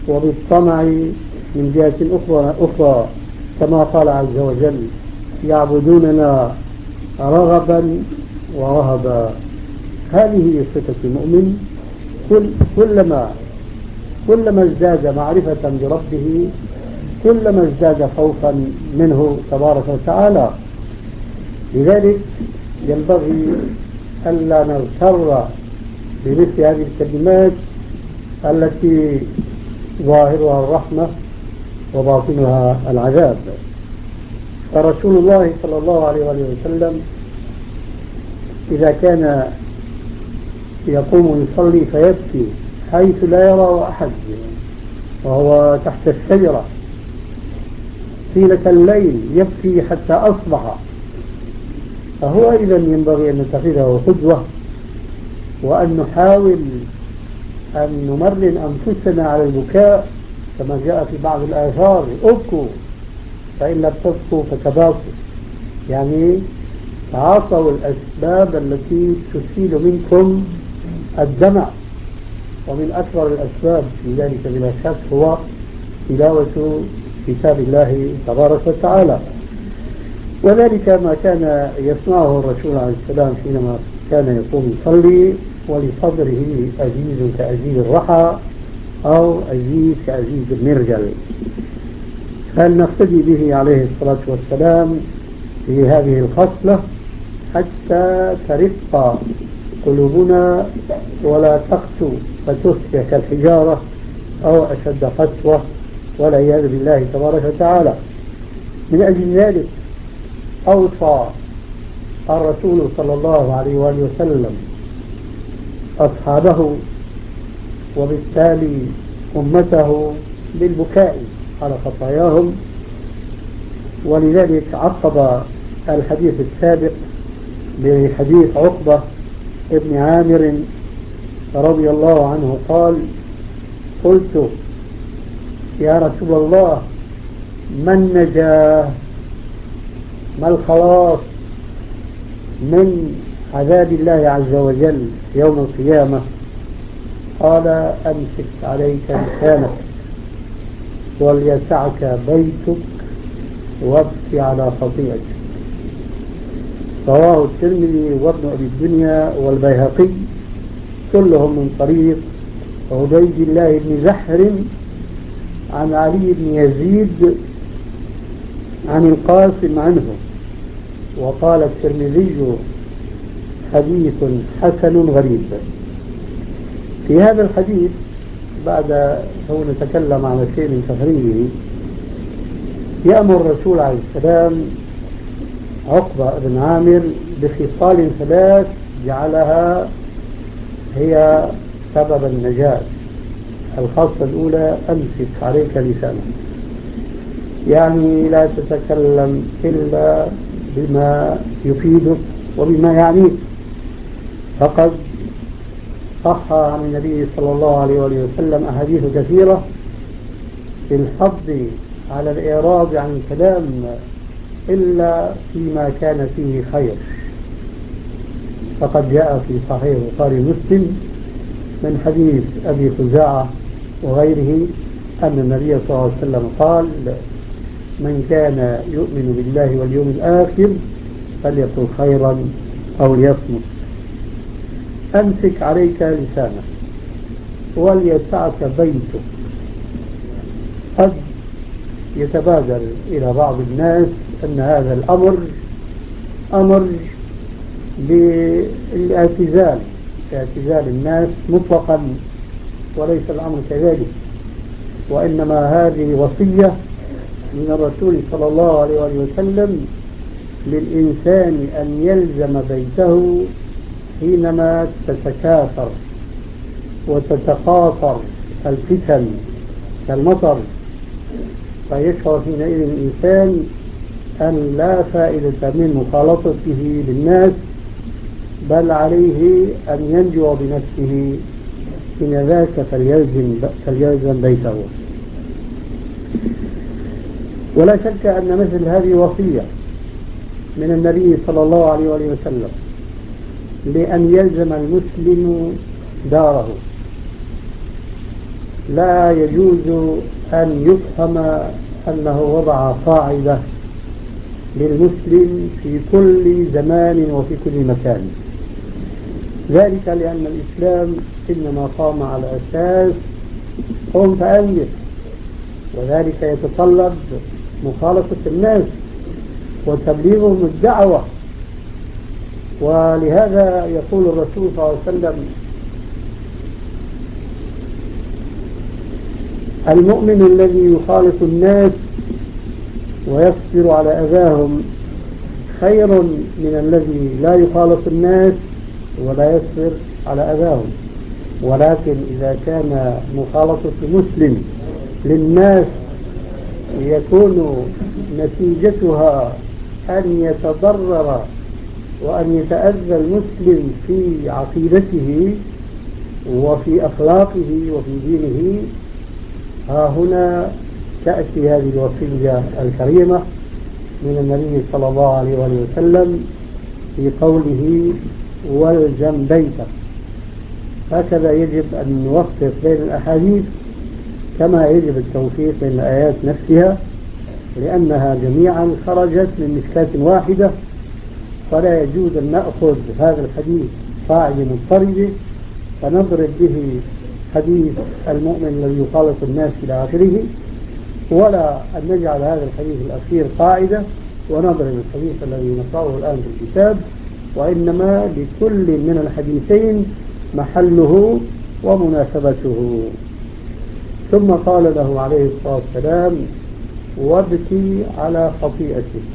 Speaker 1: وبالطمع من جهة أخرى, أخرى كما قال عز وجل يعبدوننا رغبا ورهبا. هذه صفة المؤمن، كل كلما كلما ازداد معرفة بربه كلما ازداد خوفا منه تبارك وتعالى. لذلك ينبغي ألا نغتر بمثل هذه الكلمات التي ظاهرها الرحمة وباطنها العذاب. فرسول الله صلى الله عليه وسلم إذا كان يقوم يصلي فيبكي حيث لا يرى أحد وهو تحت الشجرة طيلة الليل يبكي حتى أصبح، فهو إذا ينبغي أن نتخذه قدوة وأن نحاول أن نمرن أنفسنا على البكاء كما جاء في بعض الآثار ابكوا فإن لم تبكوا فتباكوا، يعني تعاطوا الأسباب التي تسيل منكم الدمع. ومن أكبر الأسباب في ذلك بلا شك هو تلاوة كتاب الله تبارك وتعالى، وذلك ما كان يصنعه الرسول عليه السلام حينما كان يقوم يصلي ولصدره أزيز كأزيز الرحى أو أزيز كأزيز المرجل، فلنقتدي به عليه الصلاة والسلام في هذه الخصلة حتى ترق قلوبنا ولا تقسو فتصبح كالحجارة أو أشد قسوة والعياذ بالله تبارك وتعالى. من أجل ذلك أوصى الرسول صلى الله عليه وآله وسلم أصحابه وبالتالي أمته بالبكاء على خطاياهم، ولذلك عقب الحديث السابق بحديث عقبة ابن عامر رضي الله عنه قال: قلت يا رسول الله ما النجاة، ما الخلاص من عذاب الله عز وجل يوم القيامة؟ قال: أمسك عليك لسانك وليسعك بيتك وابكي على خطيئتك. رواه الترمذي وابن أبي الدنيا والبيهقي كلهم من طريق عبيد الله بن زحر عن علي بن يزيد عن القاسم عنه. وقال الترمذي حديث حسن غريب. في هذا الحديث بعد أن نتكلم على شيء من تخريجه يأمر الرسول عليه السلام عقبة بن عامر بخصال ثلاث جعلها هي سبب النجاة. الخاصة الأولى: أمسك عليك لسانك، يعني لا تتكلم إلا بما يفيدك وبما يعنيك. فقد صح عن النبي صلى الله عليه وسلم أحاديث كثيرة في الحض على الإعراض عن الكلام إلا فيما كان فيه خير. فقد جاء في صحيح البخاري ومسلم من حديث أبي خزاعة وغيره أن النبي صلى الله عليه وسلم قال: من كان يؤمن بالله واليوم الآخر فليقل خيرا أو ليصمت. أمسك عليك لسانك وليسعك بيتك. قد يتبادر إلى بعض الناس أن هذا الأمر أمر بالاعتزال اعتزال الناس مطلقا، وليس الأمر كذلك، وإنما هذه وصية من الرسول صلى الله عليه وسلم للإنسان أن يلزم بيته حينما تتكاثر وتتقاطر الفتن كالمطر، فيشعر حينئذ الإنسان أن لا فائدة من مخالطته بالناس، بل عليه أن ينجو بنفسه حين ذاك فليلزم, فليلزم بيته. ولا شك أن مثل هذه وصية من النبي صلى الله عليه وسلم لأن يلزم المسلم داره، لا يجوز أن يفهم أنه وضع قاعدة للمسلم في كل زمان وفي كل مكان، ذلك لأن الإسلام إنما قام على أساس قم فأنذر، وذلك يتطلب مخالطة الناس وتبليغهم الدعوة. ولهذا يقول الرسول صلى الله عليه وسلم: المؤمن الذي يخالط الناس ويصبر على أذاهم خير من الذي لا يخالط الناس ولا يصبر على أذاهم. ولكن إذا كان مخالطة المسلم للناس يكون نتيجتها أن يتضرر وأن يتأذى المسلم في عقيدته وفي أخلاقه وفي دينه، ها هنا تأتي هذه الوصية الكريمة من النبي صلى الله عليه وسلم في قوله: والزم بيتك. هكذا يجب أن نوفق بين الأحاديث كما يجب التوفيق بين الآيات نفسها، لأنها جميعا خرجت من مشكاة واحدة، فلا يجوز أن نأخذ هذا الحديث قاعدة مضطردة فنضرب به حديث المؤمن الذي يخالط الناس إلى آخره، ولا أن نجعل هذا الحديث الأخير قاعدة ونضرب الحديث الذي نقرأه الآن في الكتاب، وإنما لكل من الحديثين محله ومناسبته. ثم قال له عليه الصلاة والسلام: وابكي على خطيئتك.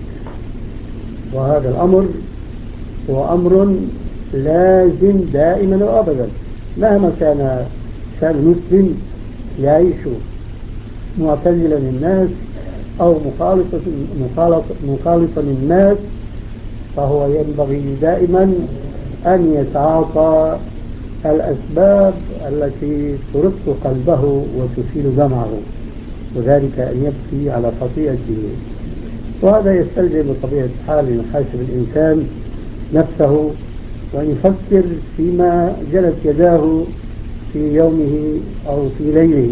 Speaker 1: وهذا الأمر هو أمر لازم دائما وأبدا، مهما كان كان المسلم يعيش معتزلا الناس أو مخالطا مخالطا للناس، فهو ينبغي دائما أن يتعاطى الأسباب التي ترق قلبه وتثير دمعه، وذلك أن يبكي على خطيئته. وهذا يستلزم بطبيعة الحال أن يحاسب الإنسان نفسه وأن يفكر فيما جلت يداه في يومه أو في ليله،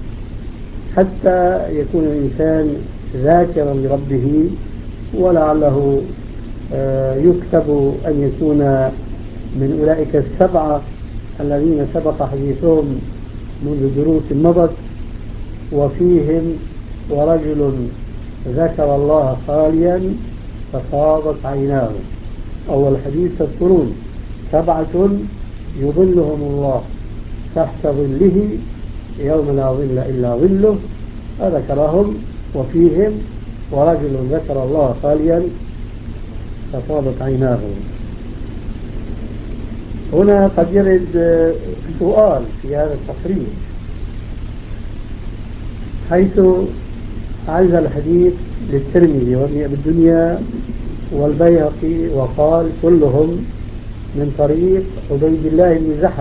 Speaker 1: حتى يكون الإنسان ذاكرا لربه، ولعله يكتب أن يكون من أولئك السبعة الذين سبق حديثهم منذ دروس مضت، وفيهم ورجل ذكر الله خاليا ففاضت عيناه. أول حديث تذكرون: سبعة يظلهم الله تحت ظله يوم لا ظل إلا ظله، فذكرهم وفيهم ورجل ذكر الله خاليا ففاضت عيناه. هنا قد يرد سؤال في هذا التقرير، حيث عز الحديث للترمذي وابن أبي الدنيا والبيهقي وقال كلهم من طريق عبيد الله بن زحر،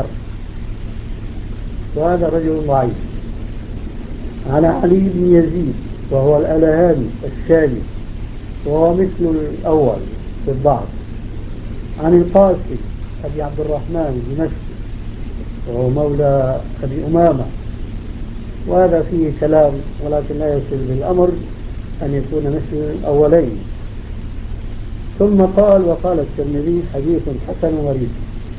Speaker 1: وهذا رجل ضعيف، عن علي بن يزيد وهو الألهاني الشامي وهو مثل الأول في الضعف، عن القاسم أبي عبد الرحمن الدمشقي وهو مولى أبي أمامة، وهذا فيه كلام ولكن لا يصل بالأمر أن يكون مثل الأولين. ثم قال: وقال الترمذي حديث حسن غريب.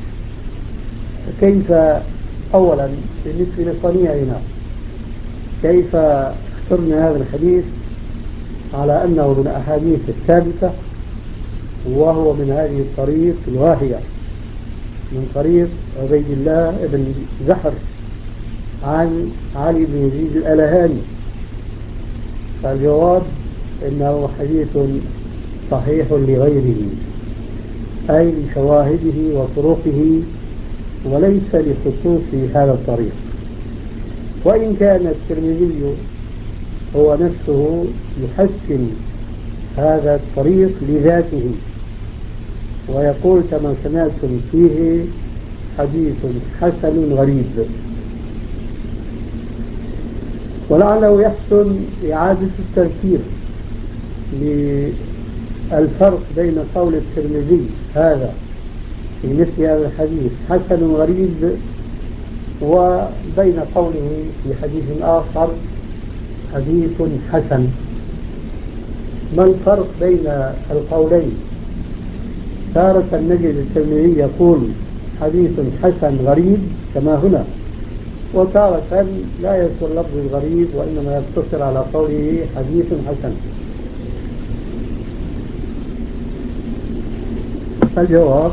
Speaker 1: كيف أولا بالنسبة لصنيعنا كيف اخترنا هذا الحديث على أنه من أحاديث الثابتة، وهو من هذه الطريق الواهية من طريق عبيد الله بن زحر عن علي بن يزيد الألهاني؟ فالجواب إنه حديث صحيح لغيره، أي لشواهده وطرقه وليس لخصوص هذا الطريق. وإن كان الترمذي هو نفسه يحسن هذا الطريق لذاته ويقول كما سمعتم فيه حديث حسن غريب، ولعله يحسن إعادة التذكير للفرق بين قول الترمذي هذا في مثل هذا الحديث حسن غريب وبين قوله في حديث آخر حديث حسن. ما الفرق بين القولين؟ تارة نجد الترمذي يقول حديث حسن غريب كما هنا، وتارة لا يذكر لفظ الغريب وإنما يقتصر على قوله حديث حسن. الجواب: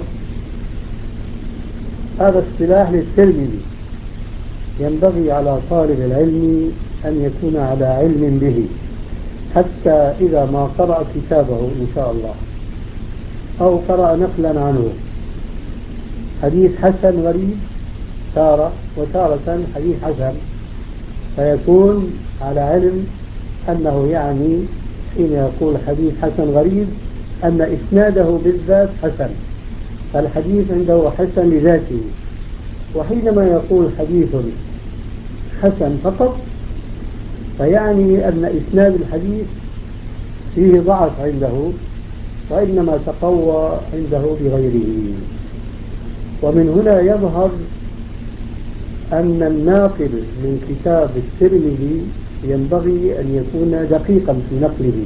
Speaker 1: هذا اصطلاح للترمذي، ينبغي على طالب العلم أن يكون على علم به حتى إذا ما قرأ كتابه إن شاء الله أو قرأ نقلا عنه حديث حسن غريب تارة وتارة حديث حسن، فيكون على علم أنه يعني حين يقول حديث حسن غريب أن إسناده بالذات حسن، فالحديث عنده حسن لذاته. وحينما يقول حديث حسن فقط فيعني أن إسناد الحديث فيه ضعف عنده، وإنما تقوى عنده بغيره. ومن هنا يظهر أن الناقل من كتاب الترمذي ينبغي أن يكون دقيقا في نقله،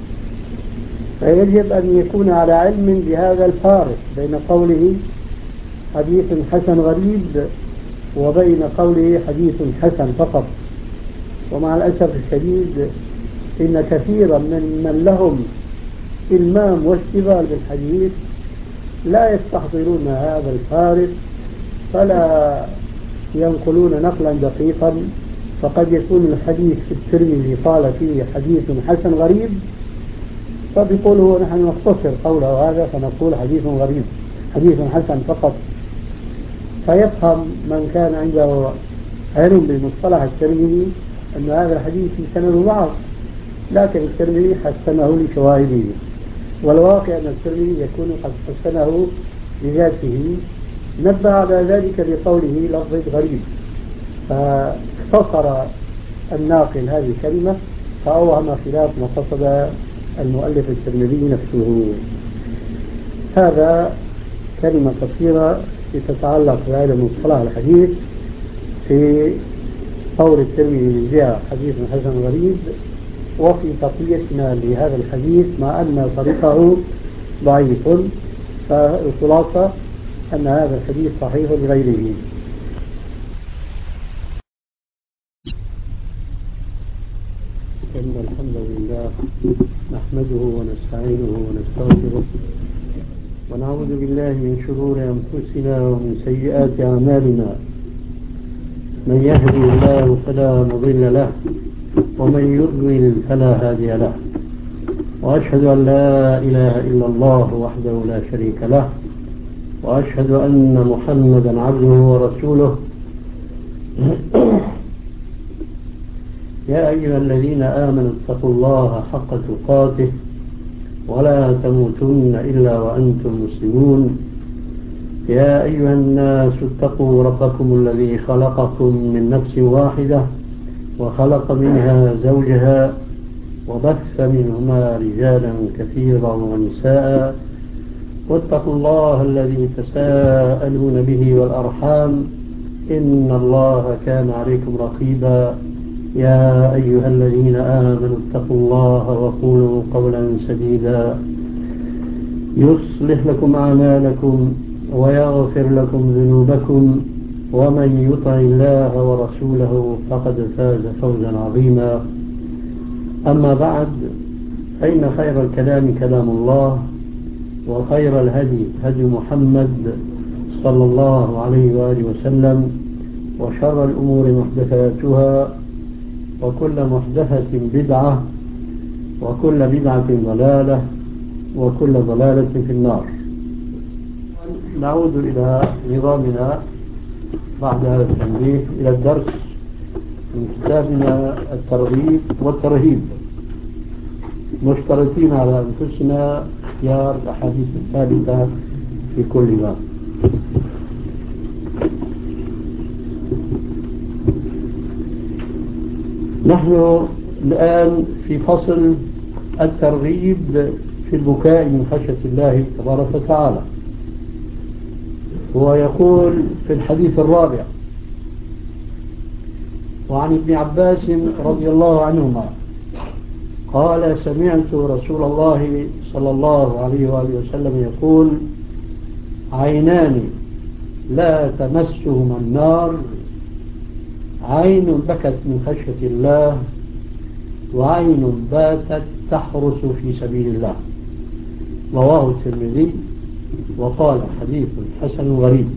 Speaker 1: فيجب أن يكون على علم بهذا الفارق بين قوله حديث حسن غريب وبين قوله حديث حسن فقط. ومع الأسف الشديد إن كثيرا من من لهم إلمام واشتغال بالحديث لا يستحضرون هذا الفارق، فلا ينقلون نقلا دقيقا، فقد يكون الحديث في الترمذي قال فيه حديث حسن غريب، فبيقولوا نحن نختصر قوله هذا فنقول حديث غريب حديث حسن فقط. فيفهم من كان عنده علم بالمصطلح الترمذي أن هذا الحديث في سنده ضعف، لكن الترمذي حسنه لشواهده، والواقع أن الترمذي يكون قد حسنه لذاته. نبه على ذلك بقوله لفظ غريب، فاختصر الناقل هذه الكلمة فأوهم خلاف ما قصد المؤلف الترمذي نفسه. هذا كلمة قصيرة تتعلق بعلم مصطلح الحديث في قول الترمذي جاء حديث حسن غريب، وفي تقييدنا لهذا الحديث مع أن طريقه ضعيف، فالخلاصة أن هذا الحديث صحيح لغيره. إن الحمد لله نحمده ونستعينه ونستغفره ونعوذ بالله من شرور أنفسنا ومن سيئات أعمالنا. من يهدي الله فلا مضل له ومن يضلل فلا هادي له، وأشهد أن لا إله إلا الله وحده لا شريك له، وأشهد أن محمدا عبده ورسوله. يا أيها الذين آمنوا اتقوا الله حق تقاته ولا تموتن إلا وأنتم مسلمون. يا أيها الناس اتقوا ربكم الذي خلقكم من نفس واحدة وخلق منها زوجها وبث منهما رجالا كثيرا ونساء، واتقوا الله الذي تساءلون به والأرحام إن الله كان عليكم رقيبا. يا أيها الذين آمنوا اتقوا الله وقولوا قولا سديدا يصلح لكم أعمالكم ويغفر لكم ذنوبكم، ومن يطع الله ورسوله فقد فاز فوزا عظيما. أما بعد، فإن خير الكلام كلام الله، وخير الهدي هدي محمد صلى الله عليه وآله وسلم، وشر الأمور محدثاتها، وكل محدثة بدعة، وكل بدعة ضلالة، وكل ضلالة في النار. نعود إلى نظامنا بعد هذا التنبيه إلى الدرس من كتابنا الترغيب والترهيب، مشترطين على أنفسنا اختيار الأحاديث الثابتة في كل باب. نحن الآن في فصل الترغيب في البكاء من خشية الله تبارك وتعالى. هو يقول في الحديث الرابع: وعن ابن عباس رضي الله عنهما قال سمعت رسول الله صلى الله عليه وآله وسلم يقول عينان لا تمسهما النار عين بكت من خشية الله وعين باتت تحرس في سبيل الله. رواه الترمذي وقال حديث حسن غريب.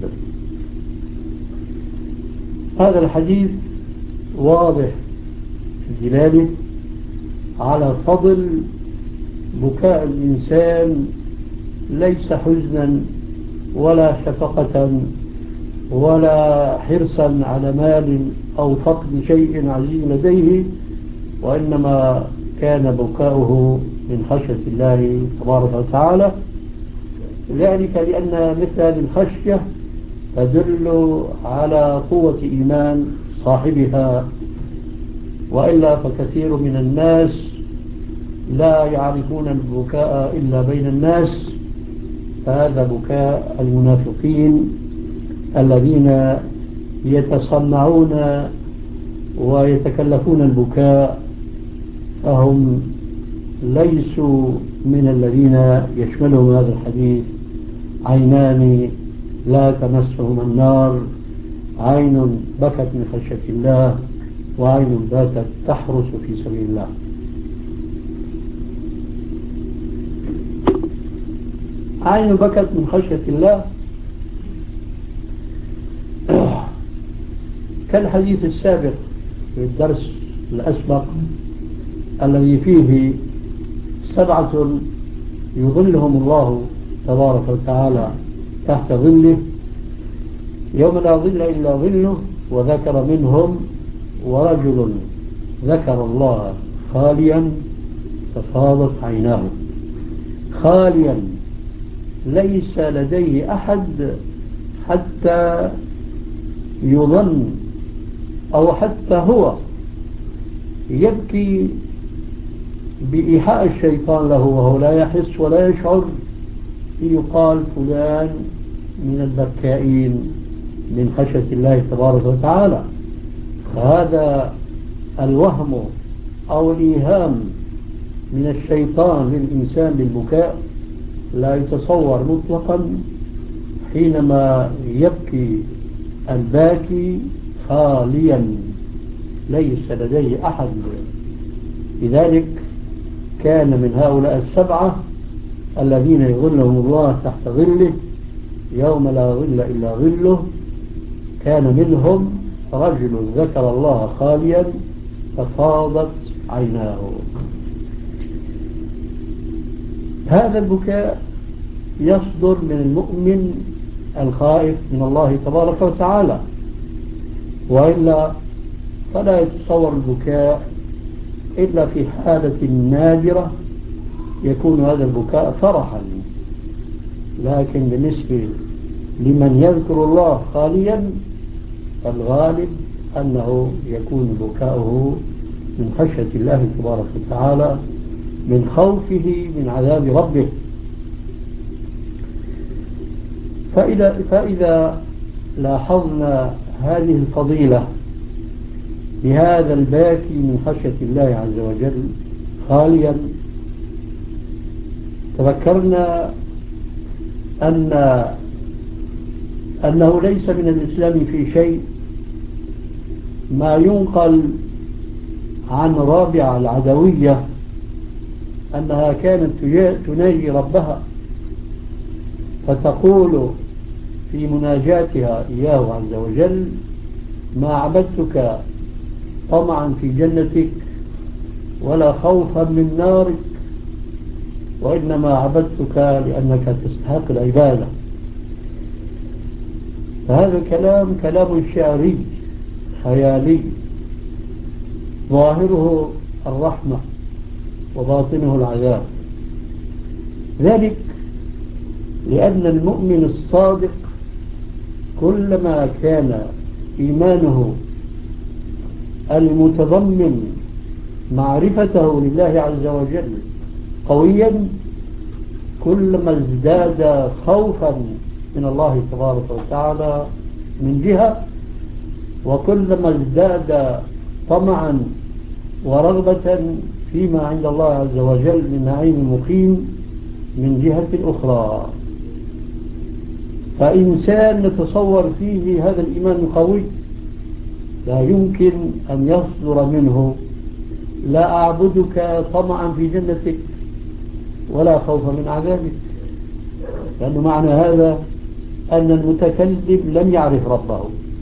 Speaker 1: هذا الحديث واضح في دلاله على فضل بكاء الإنسان، ليس حزنا ولا شفقة ولا حرصا على مال أو فقد شيء عزيز لديه، وإنما كان بكاؤه من خشية الله تبارك وتعالى. ذلك لأن مثل هذه الخشية تدل على قوة إيمان صاحبها، وإلا فكثير من الناس لا يعرفون البكاء إلا بين الناس، فهذا بكاء المنافقين الذين يتصنعون ويتكلفون البكاء، فهم ليسوا من الذين يشملهم هذا الحديث عينان لا تمسهما النار عين بكت من خشية الله وعين باتت تحرس في سبيل الله. عين بكت من خشية الله كالحديث السابق في الدرس الأسبق الذي فيه سبعة يظلهم الله تبارك وتعالى تحت ظله يوم لا ظل إلا ظله، وذكر منهم ورجل ذكر الله خاليا ففاضت عيناه. خاليا ليس لديه أحد حتى يظن أو حتى هو يبكي بإيحاء الشيطان له وهو لا يحس ولا يشعر، يقال فلان من البكائين من خشية الله تبارك وتعالى. هذا الوهم أو الإيهام من الشيطان للإنسان بالبكاء لا يتصور مطلقا حينما يبكي الباكي خاليا ليس لديه أحد. لذلك كان من هؤلاء السبعة الذين يظلهم الله تحت ظله يوم لا ظل إلا ظله، كان منهم رجل ذكر الله خاليا ففاضت عيناه. هذا البكاء يصدر من المؤمن الخائف من الله تبارك وتعالى، وإلا فلا يتصور البكاء إلا في حالة نادرة يكون هذا البكاء فرحا. لكن بالنسبة لمن يذكر الله خاليا فالغالب أنه يكون بكاؤه من خشية الله تبارك وتعالى، من خوفه من عذاب ربه. فإذا, فإذا لاحظنا هذه الفضيلة بهذا الباكي من خشية الله عز وجل خاليا، تذكرنا أن أنه ليس من الإسلام في شيء ما ينقل عن رابعة العدوية أنها كانت تناجي ربها فتقول في مناجاتها إياه عز وجل: ما عبدتك طمعا في جنتك ولا خوفا من نارك، وإنما عبدتك لأنك تستحق العبادة. فهذا الكلام كلام شعري خيالي ظاهره الرحمة وباطنه العذاب. ذلك لأن المؤمن الصادق كلما كان إيمانه المتضمن معرفته لله عز وجل قويا كلما ازداد خوفا من الله تبارك وتعالى من جهة، وكلما ازداد طمعا ورغبة فيما عند الله عز وجل من نعيم مقيم من جهة أخرى. فإنسان نتصور فيه هذا الإيمان القوي لا يمكن أن يصدر منه لا أعبدك طمعا في جنتك ولا خوفا من عذابك، لأنه معنى هذا أن المتكذب لم يعرف ربه،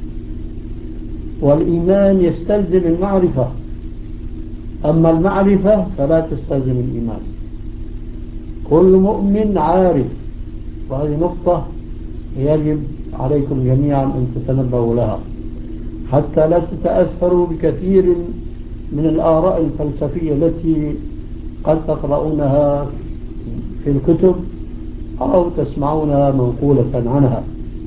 Speaker 1: والإيمان يستلزم المعرفة، أما المعرفة فلا تستلزم الإيمان. كل مؤمن عارف، وهذه نقطة يجب عليكم جميعا أن تتنبهوا لها حتى لا تتأثروا بكثير من الآراء الفلسفية التي قد تقرؤونها في الكتب أو تسمعونها منقولة عنها.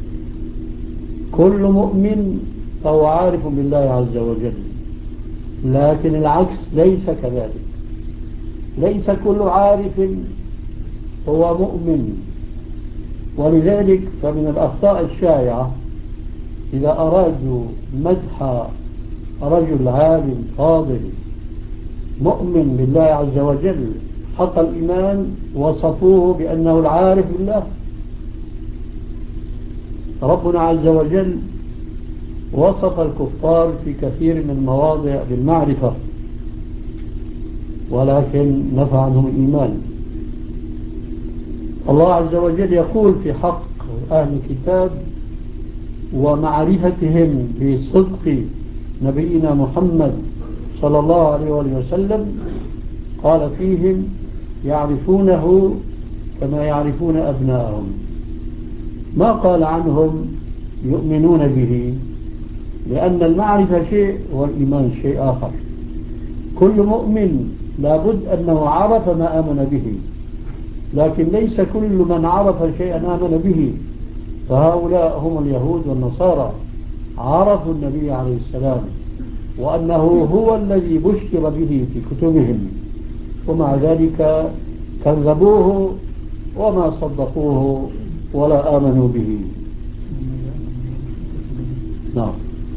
Speaker 1: كل مؤمن فهو عارف بالله عز وجل، لكن العكس ليس كذلك. ليس كل عارف هو مؤمن، ولذلك فمن الأخطاء الشائعة إذا أرادوا مدح رجل عالم فاضل مؤمن بالله عز وجل حق الإيمان وصفوه بأنه العارف بالله. ربنا عز وجل وصف الكفار في كثير من المواضع بالمعرفة، ولكن نفى عنهم الإيمان. الله عز وجل يقول في حق أهل الكتاب ومعرفتهم بصدق نبينا محمد صلى الله عليه وسلم، قال فيهم يعرفونه كما يعرفون أبناءهم. ما قال عنهم يؤمنون به، لأن المعرفة شيء والإيمان شيء آخر. كل مؤمن لابد أنه عرف ما آمن به، لكن ليس كل من عرف شيئا آمن به. فهؤلاء هم اليهود والنصارى، عرفوا النبي عليه السلام وأنه هو الذي بشر به في كتبهم، ومع ذلك كذبوه وما صدقوه ولا آمنوا به. نعم.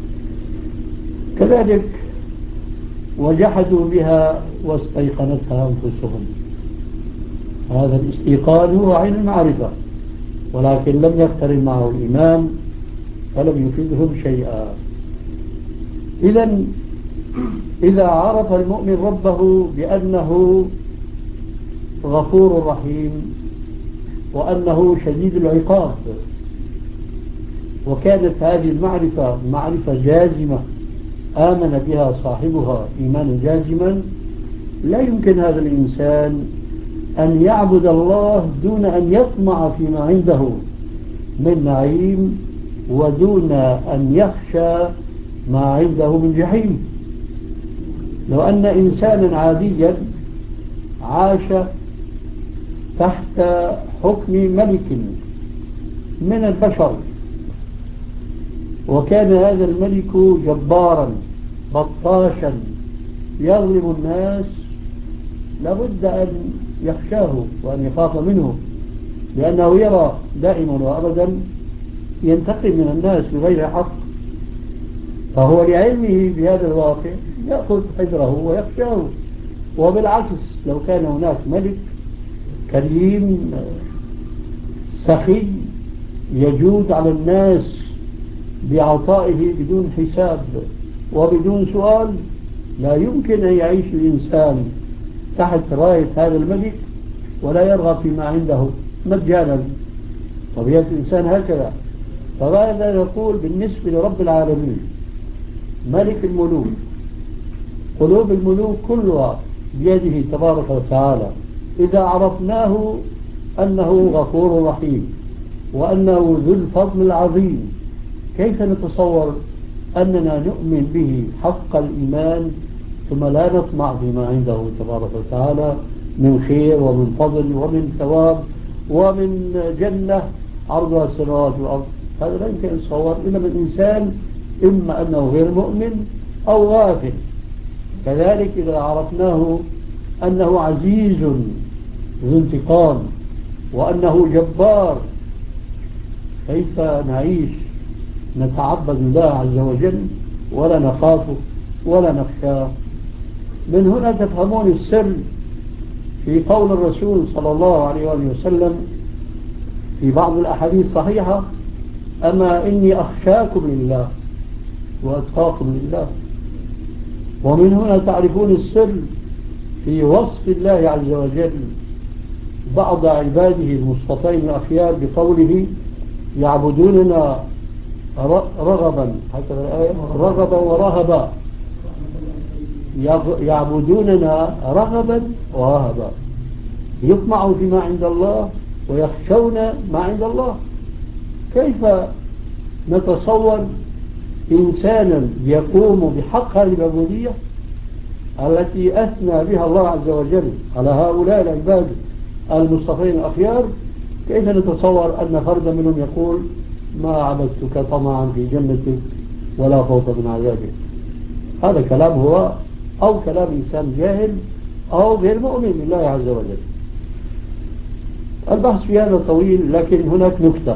Speaker 1: كذلك وجحدوا بها واستيقنتها أنفسهم. هذا الاستيقان هو عين المعرفة، ولكن لم يقترن معه الإيمان فلم يفيدهم شيئا. إذن إذا عرف المؤمن ربه بأنه غفور رحيم وأنه شديد العقاب، وكانت هذه المعرفة معرفة جازمة آمن بها صاحبها إيمانا جازما، لا يمكن هذا الإنسان أن يعبد الله دون أن يطمع فيما عنده من نعيم ودون أن يخشى ما عنده من جحيم. لو أن إنسانا عاديا عاش تحت حكم ملك من البشر، وكان هذا الملك جبارا بطاشا يظلم الناس، لابد أن يخشاه وأن يخاف منه، لأنه يرى دائما وأبدا ينتقم من الناس بغير حق. فهو لعلمه بهذا الواقع يأخذ حذره ويخشاه. وبالعكس لو كان هناك ملك كريم سخي يجود على الناس بعطائه بدون حساب وبدون سؤال، لا يمكن أن يعيش الإنسان تحت راية هذا الملك ولا يرغب فيما عنده مجانا. طبيعة الإنسان هكذا. فماذا نقول بالنسبة لرب العالمين ملك الملوك؟ قلوب الملوك كلها بيده تبارك وتعالى. إذا عرفناه أنه غفور رحيم وأنه ذو الفضل العظيم، كيف نتصور أننا نؤمن به حق الإيمان ثم لا نطمع فيما عنده تبارك وتعالى من خير ومن فضل ومن ثواب ومن جنة عرضها السماوات والأرض؟ هذا لا يمكن أن يتصور إلا من إنسان إما أنه غير مؤمن أو غافل. كذلك إذا عرفناه أنه عزيز ذو انتقام وأنه جبار، كيف نعيش نتعبد الله عز وجل ولا نخافه ولا نخشاه. من هنا تفهمون السر في قول الرسول صلى الله عليه وآله وسلم في بعض الأحاديث الصحيحة: أما إني أخشاكم لله وأتقاكم لله. ومن هنا تعرفون السر في وصف الله عز وجل بعض عباده المصطفين الأخيار بقوله: يعبدوننا رغبا، حتى الآية رغبا ورهبا، يعبدوننا رغبا ورهبا، يطمعوا فيما عند الله ويخشون ما عند الله. كيف نتصور إنسانا يقوم بحق هذه العبودية التي أثنى بها الله عز وجل على هؤلاء العباد المصطفين الأخيار؟ كيف نتصور أن فردا منهم يقول: ما عبدتك طمعا في جنتك ولا خوفا من عذابك؟ هذا كلام هو أو كلام إنسان جاهل أو غير مؤمن بالله عز وجل. البحث في هذا طويل، لكن هناك نكتة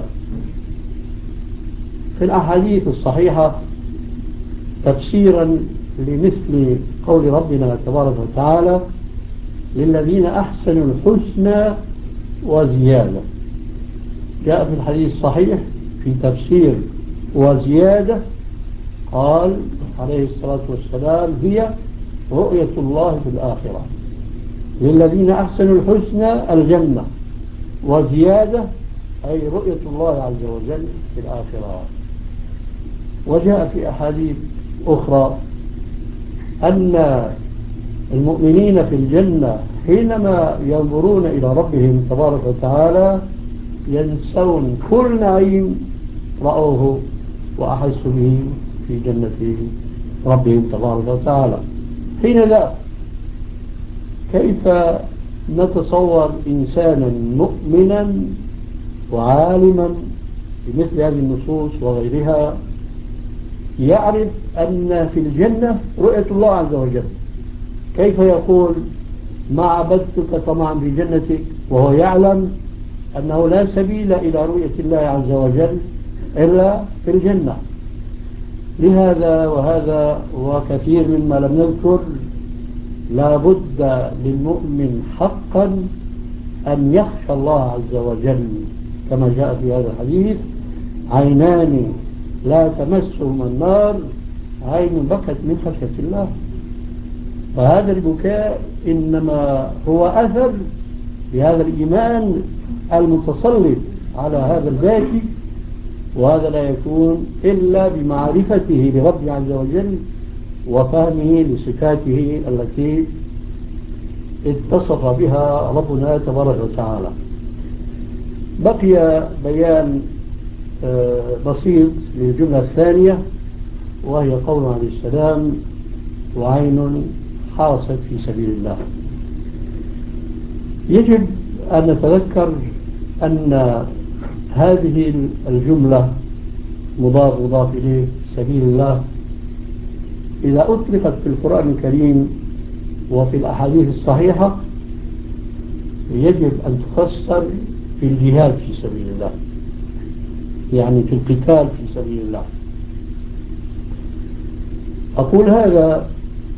Speaker 1: في الأحاديث الصحيحة تفسيرا لمثل قول ربنا تبارك وتعالى: للذين أحسنوا الحسنى وزيادة. جاء في الحديث الصحيح في تفسير وزيادة قال عليه الصلاة والسلام: هي رؤية الله في الآخرة. للذين أحسنوا الحسنى الجنة، وزيادة أي رؤية الله عز وجل في الآخرة. وجاء في أحاديث أخرى أن المؤمنين في الجنة حينما ينظرون إلى ربهم تبارك وتعالى ينسون كل نعيم رأوه وأحسوا به في جنة ربهم تبارك وتعالى. حين لا، كيف نتصور إنسانا مؤمنا وعالما بمثل هذه النصوص وغيرها يعرف أن في الجنة رؤية الله عز وجل؟ كيف يقول: ما عبدتك طمعا في جنتك، وهو يعلم أنه لا سبيل إلى رؤية الله عز وجل إلا في الجنة؟ لهذا وهذا وكثير مما لم نذكر لا بد للمؤمن حقا أن يخشى الله عز وجل، كما جاء في هذا الحديث: عينان لا تمسهما النار عين بكت من خشية الله. فهذا البكاء إنما هو أثر لهذا الإيمان المتسلط على هذا الباكي، وهذا لا يكون إلا بمعرفته لرب عز وجل وفهمه لصفاته التي اتصف بها ربنا تبارك وتعالى. بقي بيان بسيط للجملة الثانية، وهي قوله عليه السلام: وعين حاصت في سبيل الله. يجب أن نتذكر أن هذه الجملة مضاف مضاف إليه سبيل الله إذا أطلقت في القرآن الكريم وفي الأحاديث الصحيحة يجب أن تفسر في الجهاد في سبيل الله، يعني في القتال في سبيل الله. أقول هذا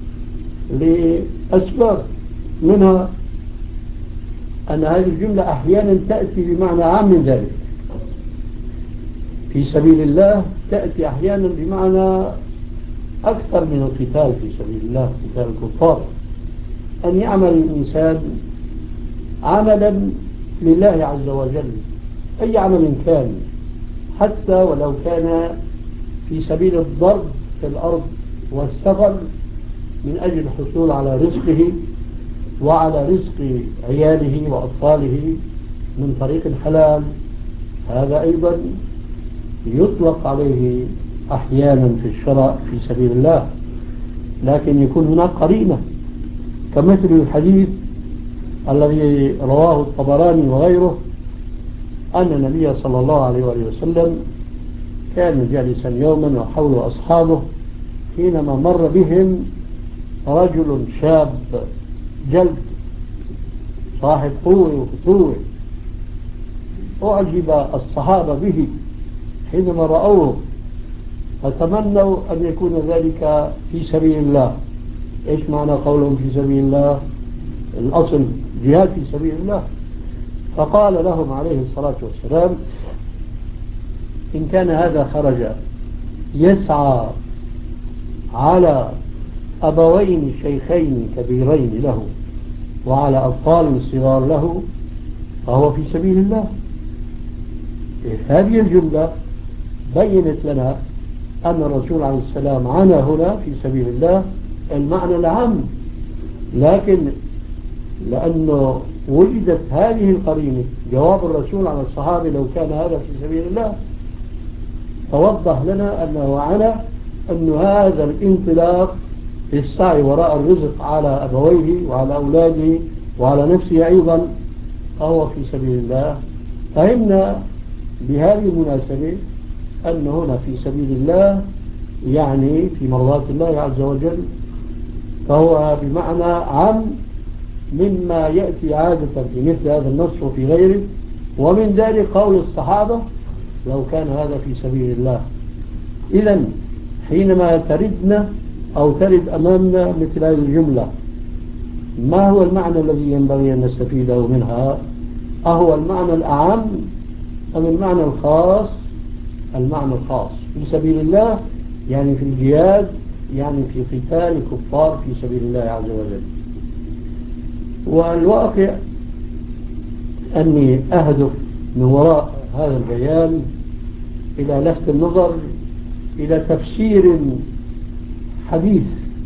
Speaker 1: لأسباب، منها أن هذه الجملة أحيانا تأتي بمعنى عام من ذلك. في سبيل الله تأتي أحيانا بمعنى أكثر من القتال في سبيل الله، قتال الكفار. أن يعمل الإنسان عملا لله عز وجل، أي عمل كان، حتى ولو كان في سبيل الضرب في الأرض والسفر من أجل الحصول على رزقه وعلى رزق عياله وأطفاله من طريق الحلال، هذا أيضا يطلق عليه أحيانا في الشرع في سبيل الله، لكن يكون هناك قرينة، كمثل الحديث الذي رواه الطبراني وغيره أن النبي صلى الله عليه وسلم كان جالسا يوما وحوله أصحابه، حينما مر بهم رجل شاب جلد صاحب قوة وفتوة، أعجب الصحابة به حينما رأوه، فتمنوا أن يكون ذلك في سبيل الله. إيش معنى قولهم في سبيل الله؟ الأصل جهاد في سبيل الله. فقال لهم عليه الصلاة والسلام: إن كان هذا خرج يسعى على أبوين شيخين كبيرين له وعلى أطفال صغار له فهو في سبيل الله. هذه الجملة بينت لنا أن الرسول عليه السلام عنى هنا في سبيل الله المعنى العام، لكن لأنه وجدت هذه القرينة جواب الرسول على الصحابة لو كان هذا في سبيل الله، توضح لنا أنه عنى أن هذا الانطلاق في السعي وراء الرزق على أبويه وعلى أولاده وعلى نفسه أيضا فهو في سبيل الله. فهمنا بهذه المناسبة أن هنا في سبيل الله يعني في مرضاة الله عز وجل، فهو بمعنى عام مما يأتي عادة في مثل هذا النص وفي غيره. ومن ذلك قول الصحابة: لو كان هذا في سبيل الله. إذن حينما تردنا أو ترد أمامنا مثل هذه الجملة، ما هو المعنى الذي ينبغي أن نستفيده منها؟ أهو المعنى الأعم أم المعنى الخاص؟ المعنى الخاص في سبيل الله يعني في الجهاد، يعني في قتال الكفار في سبيل الله عز وجل. والواقع أني أهدف من وراء هذا البيان إلى لفت النظر إلى تفسير حديث،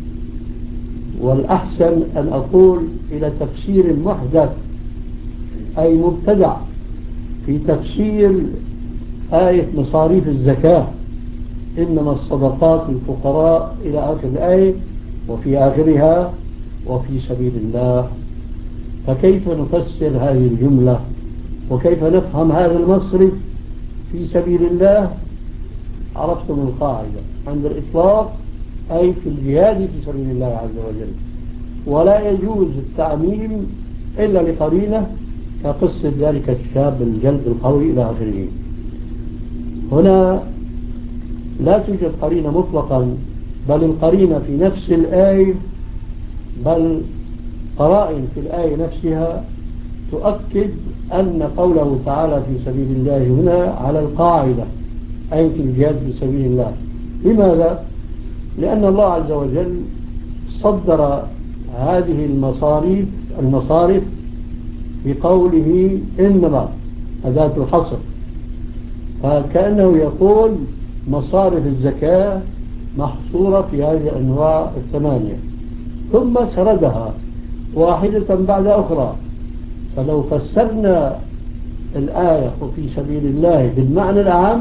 Speaker 1: والأحسن أن أقول إلى تفسير محدث أي مبتدع في تفسير آية مصاريف الزكاة: إنما الصدقات للفقراء إلى آخر الآية، وفي آخرها وفي سبيل الله. فكيف نفسر هذه الجملة وكيف نفهم هذا المصرف في سبيل الله؟ عرفتم القاعدة عند الإطلاق أي في الجهاد في سبيل الله عز وجل، ولا يجوز التعميم إلا لقرينة كقصة ذلك الشاب الجلد القوي إلى آخره. هنا لا توجد قرينة مطلقا، بل القرينة في نفس الآية، بل قرائن في الآية نفسها تؤكد أن قوله تعالى في سبيل الله هنا على القاعدة أي في الجهاد في سبيل الله. لماذا؟ لأن الله عز وجل صدر هذه المصاريف المصارف بقوله إنما أداة الحصر، فكأنه يقول مصارف الزكاة محصورة في هذه الأنواع الثمانية، ثم سردها واحدة بعد أخرى. فلو فسرنا الآية في سبيل الله بالمعنى العام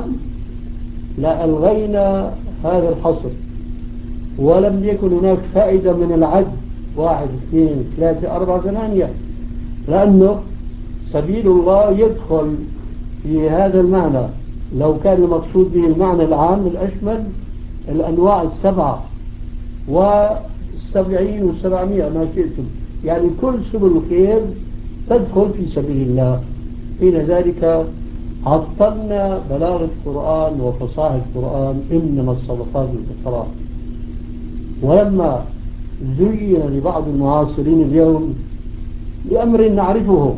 Speaker 1: لألغينا هذا الحصر، ولم يكن هناك فائدة من العد واحد اثنين ثلاثة أربعة ثمانية، لأنه سبيل الله يدخل في هذا المعنى. لو كان المقصود به المعنى العام الأشمل الأنواع السبعة والسبعين والسبعمائة ما شئتم، يعني كل سبل الخير تدخل في سبيل الله. حين ذلك عطلنا بلاغة القرآن وفصاحة القرآن: إنما الصدقات للفقراء. ولما زين لبعض المعاصرين اليوم بأمر نعرفه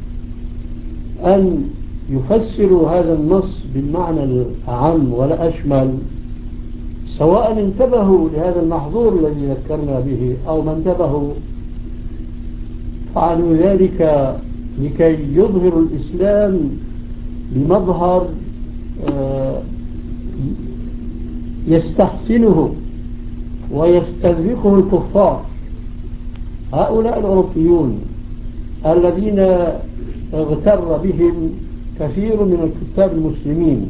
Speaker 1: أن يفسروا هذا النص بالمعنى الأعم ولا أشمل، سواء انتبهوا لهذا المحظور الذي ذكرنا به أو ما انتبهوا، فعلوا ذلك لكي يظهروا الإسلام بمظهر يستحسنه ويستذبقه الكفار. هؤلاء الأوروبيون الذين اغتر بهم كثير من الكتاب المسلمين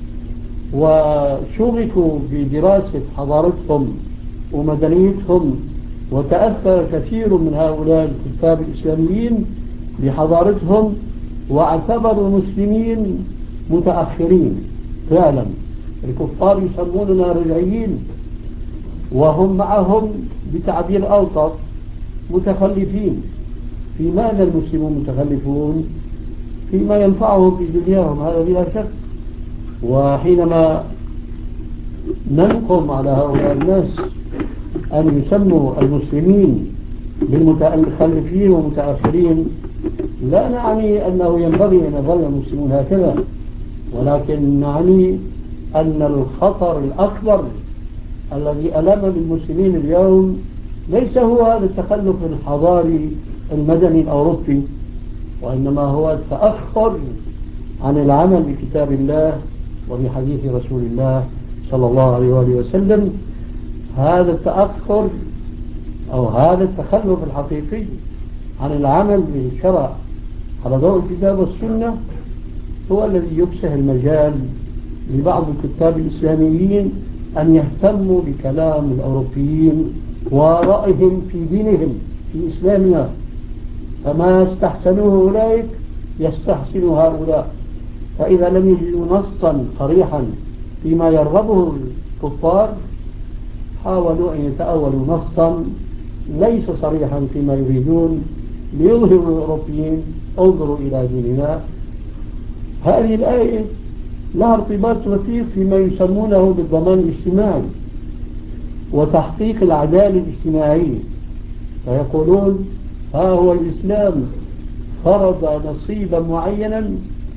Speaker 1: وشغفوا بدراسة حضارتهم ومدنيتهم، وتأثر كثير من هؤلاء الكتاب الإسلاميين بحضارتهم واعتبروا المسلمين متأخرين. فعلا الكفار يسموننا رجعيين، وهم معهم بتعبير ألطف متخلفين. في ماذا المسلمون متخلفون؟ فيما ينفعهم في دنياهم، هذا بلا شك. وحينما ننقم على هؤلاء الناس أن يسموا المسلمين بالمتخلفين ومتأخرين، لا نعني أنه ينبغي أن يظل المسلمون هكذا، ولكن نعني أن الخطر الأكبر الذي ألم بالمسلمين اليوم ليس هو هذا التخلف الحضاري المدني الأوروبي، وإنما هو التأخر عن العمل بكتاب الله وبحديث رسول الله صلى الله عليه وآله وسلم. هذا التأخر أو هذا التخلف الحقيقي عن العمل بالشرع على ضوء الكتاب والسنة هو الذي يفسح المجال لبعض الكتاب الإسلاميين أن يهتموا بكلام الأوروبيين ورأيهم في دينهم في إسلامنا، فما استحسنوه أولئك يستحسن هؤلاء، فإذا لم يجدوا نصا صريحا فيما يرغبه الكفار حاولوا أن يتأولوا نصا ليس صريحا فيما يريدون ليظهروا الأوروبيين انظروا إلى ديننا. هذه الآية لها ارتباط وثيق فيما يسمونه بالضمان الاجتماعي وتحقيق العدالة الاجتماعية، فيقولون ها هو الإسلام فرض نصيبا معينا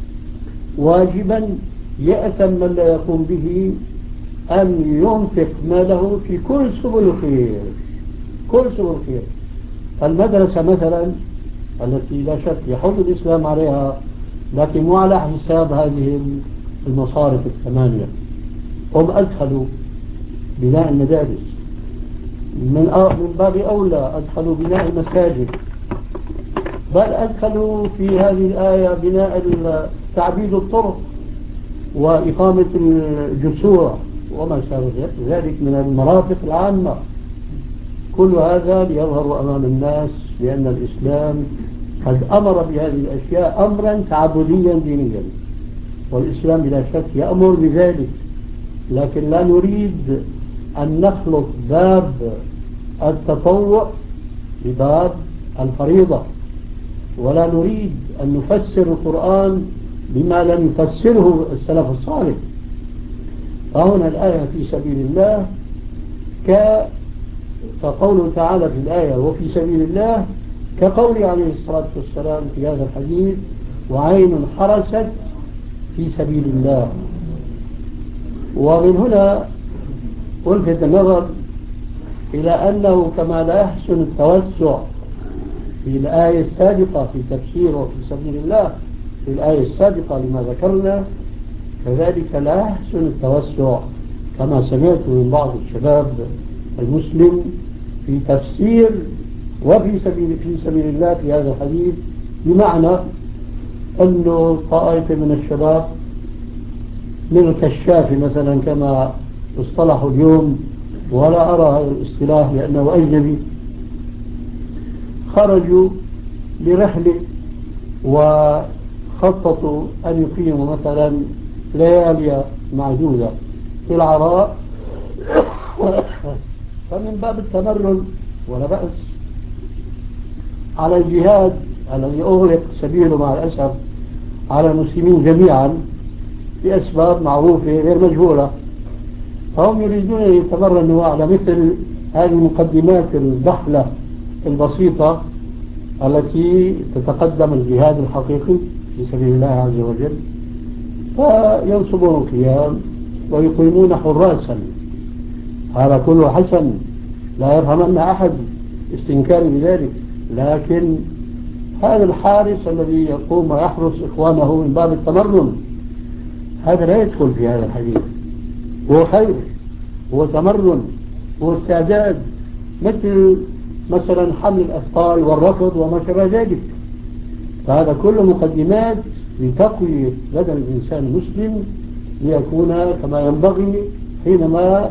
Speaker 1: واجبا يأثم من لا يقوم به أن ينفق ماله في كل سبل الخير، كل سبل الخير. المدرسة مثلا التي لا شك يحض الإسلام عليها لكن مو على حساب هذه المصارف الثمانية، هم أدخلوا بناء المدارس، من من باب أولى أدخلوا بناء المساجد، بل أدخلوا في هذه الآية بناء تعبيد الطرق وإقامة الجسور وما شابه ذلك من المرافق العامة. كل هذا ليظهر أمام الناس بأن الإسلام قد أمر بهذه الأشياء أمرا تعبديا دينيا، والإسلام بلا شك يأمر بذلك، لكن لا نريد أن نخلط باب التطوع بباب الفريضة، ولا نريد أن نفسر القرآن بما لم يفسره السلف الصالح. فهنا الآية في سبيل الله ك فقوله تعالى في الآية وفي سبيل الله كقول عليه الصلاة والسلام في هذا الحديث وعين حرست في سبيل الله. ومن هنا ألفت النظر إلى أنه كما لا يحسن التوسع في الآية السابقة في تفسيره في سبيل الله في الآية السابقة لما ذكرنا، كذلك لا يحسن التوسع كما سمعت من بعض الشباب المسلم في تفسير وفي سبيل في سبيل الله في هذا الحديث، بمعنى أنه طائفة من الشباب من الكشاف مثلا كما اصطلحوا اليوم، ولا أرى هذا الاصطلاح لأنه أجنبي، خرجوا لرحلة وخططوا أن يقيموا مثلا ليالي معدودة في العراء، فمن باب التمرن ولا بأس على الجهاد الذي أغلق سبيله مع الأسف على المسلمين جميعا بأسباب معروفة غير مجهولة، فهم يريدون أن يتمرنوا على مثل هذه المقدمات الضحلة البسيطة التي تتقدم الجهاد الحقيقي في سبيل الله عز وجل، فينصبون القيام ويقيمون حراسا. هذا كله حسن، لا يفهمن أحد استنكار بذلك، لكن هذا الحارس الذي يقوم ويحرس إخوانه من باب التمرن هذا لا يدخل في هذا الحديث، هو خير، هو تمرن، هو استعداد، مثل مثلا حمل الأثقال والركض وما شابه ذلك. فهذا كله مقدمات لتقوية بدن الإنسان المسلم ليكون كما ينبغي حينما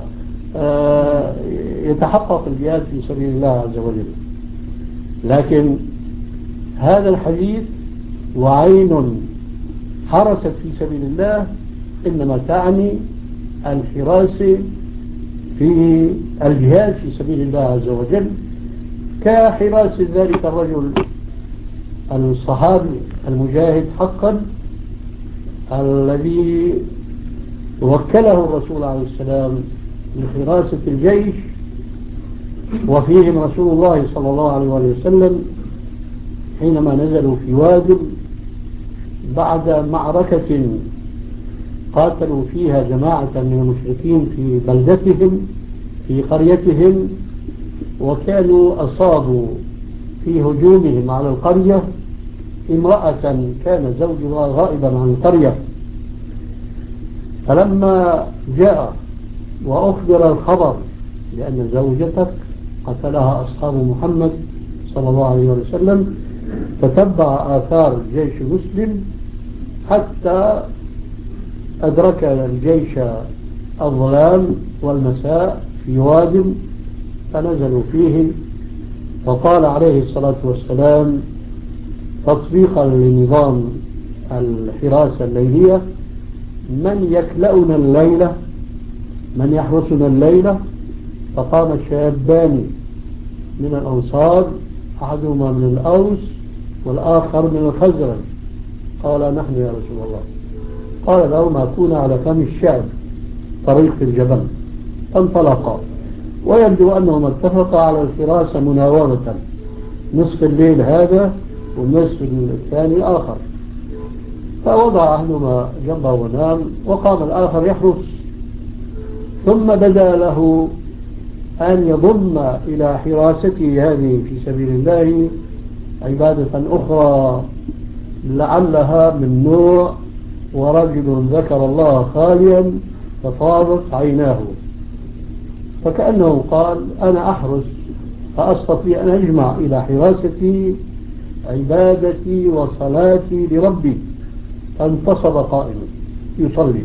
Speaker 1: يتحقق الجهاد في سبيل الله عز وجل. لكن هذا الحديث وعين حرست في سبيل الله إنما تعني الحراسة في الجهاد في سبيل الله عز وجل، كحراسة ذلك الرجل الصحابي المجاهد حقا الذي وكله الرسول عليه السلام لحراسة الجيش، وفيهم رسول الله صلى الله عليه وسلم حينما نزلوا في واد بعد معركة قاتلوا فيها جماعة من المشركين في بلدتهم في قريتهم، وكانوا أصابوا في هجومهم على القرية امرأة كان زوجها غائبا عن القرية. فلما جاء وأخبر الخبر لأن زوجتك قتلها أصحاب محمد صلى الله عليه وسلم، تتبع آثار الجيش المسلم حتى أدرك الجيش الظلام والمساء في واد فنزلوا فيه. وقال عليه الصلاة والسلام تطبيقا لنظام الحراسة الليلية: من يكلأنا الليلة، من يحرسنا الليلة؟ فقام شابان من الأنصار، أحدهما من الأوس والآخر من الخزرج، قال: نحن يا رسول الله. قال لهما: كونا على فم الشعب طريق الجبل. فانطلقا، ويبدو أنهما اتفقا على الحراسة مناورة، نصف الليل هذا والنصف الثاني الآخر. فوضع أحدهما جنبه ونام، وقام الآخر يحرس. ثم بدا له أن يضم إلى حراسته هذه في سبيل الله عبادة أخرى لعلها من نوع: ورجل ذكر الله خاليا فطابت عيناه. فكأنه قال: أنا أحرس فأستطيع أن أجمع إلى حراستي عبادتي وصلاتي لربي. فانتصب قائما يصلي.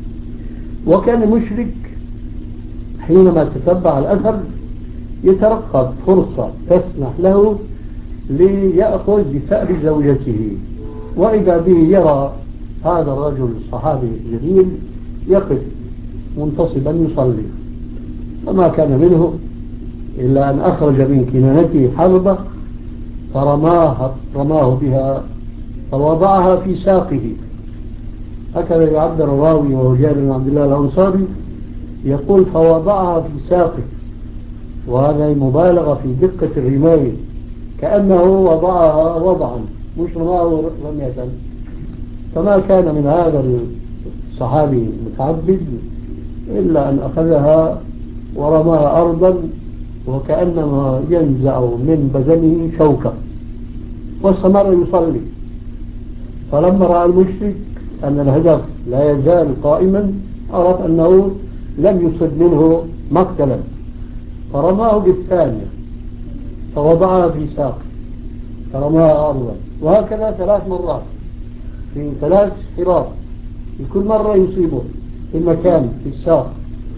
Speaker 1: وكان مشرك حينما تتبع الأثر يترقب فرصة تسمح له ليأخذ بثأر زوجته، وإذا به يرى هذا الرجل الصحابي الجليل يقف منتصبا يصلي، فما كان منه إلا أن أخرج من كنانته حلبة فرماه رماه بها فوضعها في ساقه. هكذا يعبر الراوي وهو جابر بن عبد الله الأنصاري، يقول: فوضعها في ساقه، وهذا مبالغة في دقة الرماية، كأنه وضعها وضعا مش رماه رمية. فما كان من هذا الصحابي المتعبد إلا أن أخذها ورماها أرضا وكأنما ينزع من بدنه شوكة، واستمر يصلي. فلما رأى المشرك أن الهدف لا يزال قائما عرف أنه لم يصد منه مقتلا، فرماه بالثانية فوضعها في ساق فرماها أرضا، وهكذا ثلاث مرات في ثلاث حراس، في كل مرة يصيبه في المكان في الساق.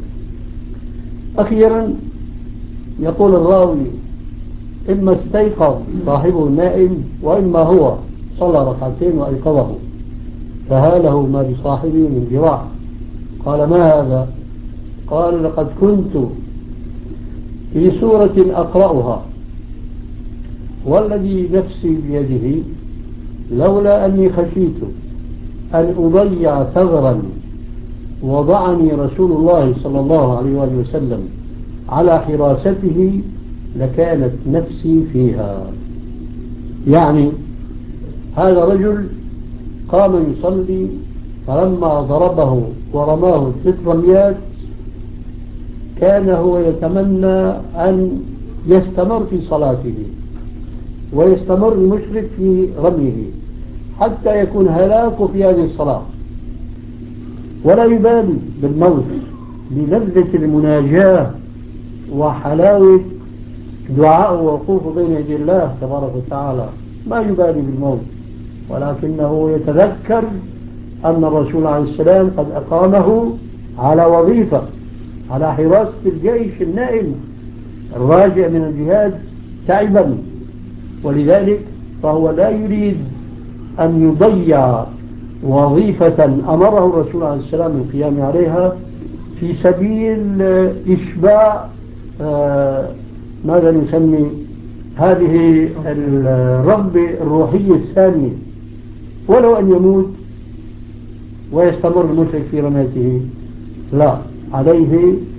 Speaker 1: أخيرا يقول الراوي: إما استيقظ صاحبه النائم وإما هو صلى ركعتين وأيقظه، فهاله ما بصاحبه من ذراع. قال: ما هذا؟ قال: لقد كنت في سورة أقرأها والذي نفسي بيده لولا أني خشيت أن أضيع ثغرا وضعني رسول الله صلى الله عليه وسلم على حراسته لكانت نفسي فيها. يعني هذا رجل قام يصلي، فلما ضربه ورماه ست رميات كان هو يتمنى أن يستمر في صلاته ويستمر المشرك في رميه حتى يكون هلاكه في هذه الصلاة، ولا يبالي بالموت للذة المناجاة وحلاوة دعاء ووقوف بين يدي الله تبارك وتعالى. ما يبالي بالموت، ولكنه يتذكر أن الرسول عليه السلام قد أقامه على وظيفة، على حراسة الجيش النائم الراجع من الجهاد تعبا، ولذلك فهو لا يريد أن يضيع وظيفة أمره الرسول عليه السلام بالقيام عليها في سبيل إشباع آه ماذا نسمي هذه الرغبة الروحية الثانية، ولو أن يموت ويستمر المشرك في رميته. لا، عليه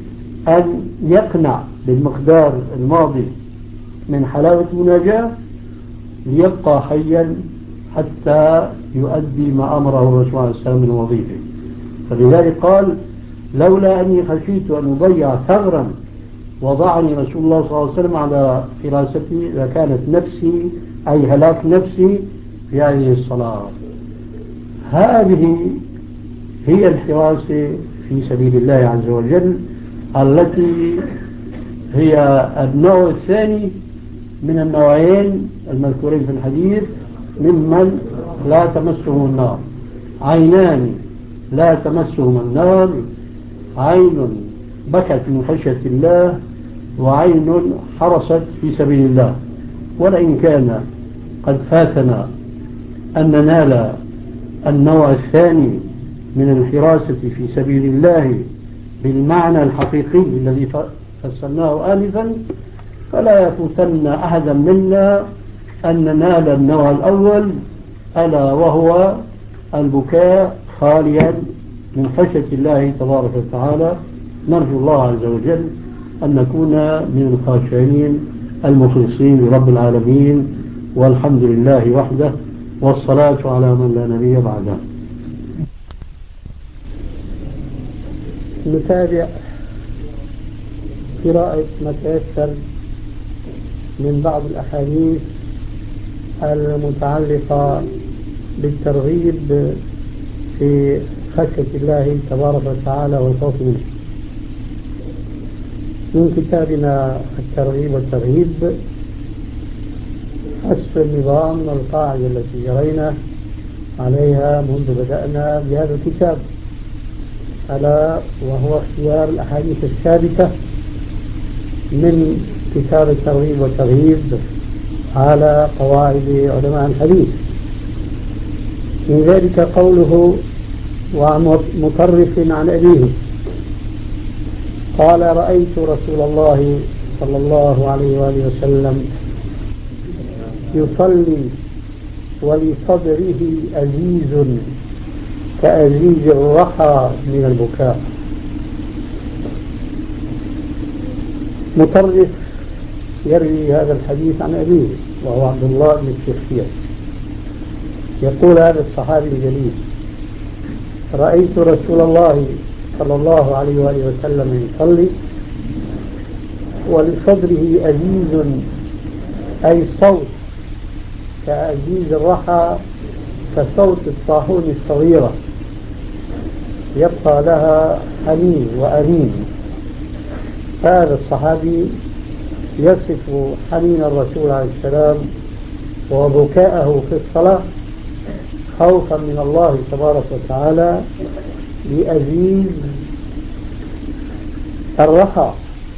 Speaker 1: أن يقنع بالمقدار الماضي من حلاوة المناجاة ليبقى حيا حتى يؤدي ما أمره الرسول عليه السلام من وظيفه. فلذلك قال لولا أني خشيت أن أضيع ثغرا وضعني رسول الله صلى الله عليه وسلم على فراستي لكانت نفسي أي هلاك نفسي في هذه الصلاة. هذه هي الحراسة في سبيل الله عز وجل التي هي النوع الثاني من النوعين المذكورين في الحديث ممن لا تمسهم النار. عينان لا تمسهم النار، عين بكت من خشية الله وعين حرست في سبيل الله. ولئن كان قد فاتنا أن ننال النوع الثاني من الحراسة في سبيل الله بالمعنى الحقيقي الذي فسرناه آنفا، فلا يفوتن أحدا منا أن ننال النوع الأول ألا وهو البكاء خاليا من خشية الله تبارك وتعالى. نرجو الله عز وجل أن نكون من الخاشعين المخلصين لرب العالمين، والحمد لله وحده، والصلاة على من لا نبي بعده. نتابع قراءة ما تيسر من بعض الأحاديث المتعلقة بالترغيب في خشية الله تبارك وتعالى والخوف منه من كتابنا الترغيب والترهيب حسب النظام والقاعدة التي جرينا عليها منذ بدأنا بهذا الكتاب، ألا وهو اختيار الأحاديث الثابتة من كتاب الترغيب والترهيب على قواعد علماء الحديث. من ذلك قوله وعن مطرف عن أبيه قال رأيت رسول الله صلى الله عليه وآله وسلم يصلي ولصدره أزيز كأزيز الرحى من البكاء. مطرف يروي هذا الحديث عن أبيه وهو عبد الله بن الشخير. يقول هذا الصحابي الجليل رأيت رسول الله صلى الله عليه وآله وسلم يصلي ولصدره أزيز أي صوت كأزيز الرحى كصوت الطاحون الصغيرة يبقى لها حنين وأنين. هذا الصحابي يصف حنين الرسول عليه السلام وبكاءه في الصلاة خوفا من الله تبارك وتعالى لأزيز الرحى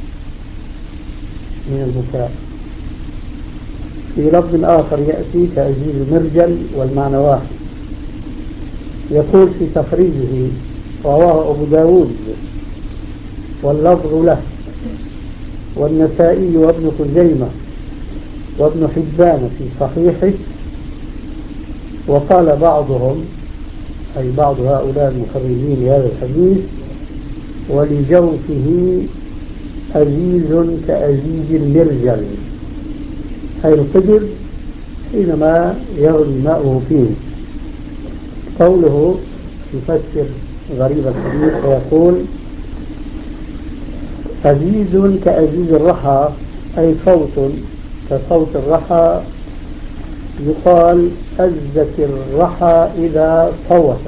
Speaker 1: من البكاء. في لفظ آخر يأتي كأزيز المرجل والمعنى واحد. يقول في تخريجه رواه أبو داود واللفظ له والنسائي وابن خزيمة وابن حبان في صحيحه. وقال بعضهم أي بعض هؤلاء المخرجين لهذا الحديث ولجوفه أزيز كأزيز المرجل أي القدر حينما يغلي ماؤه فيه. قوله يفسر غريب الحديث ويقول أزيز كأزيز الرحى أي صوت كصوت الرحى. يقال أزت الرحى إذا صوتت،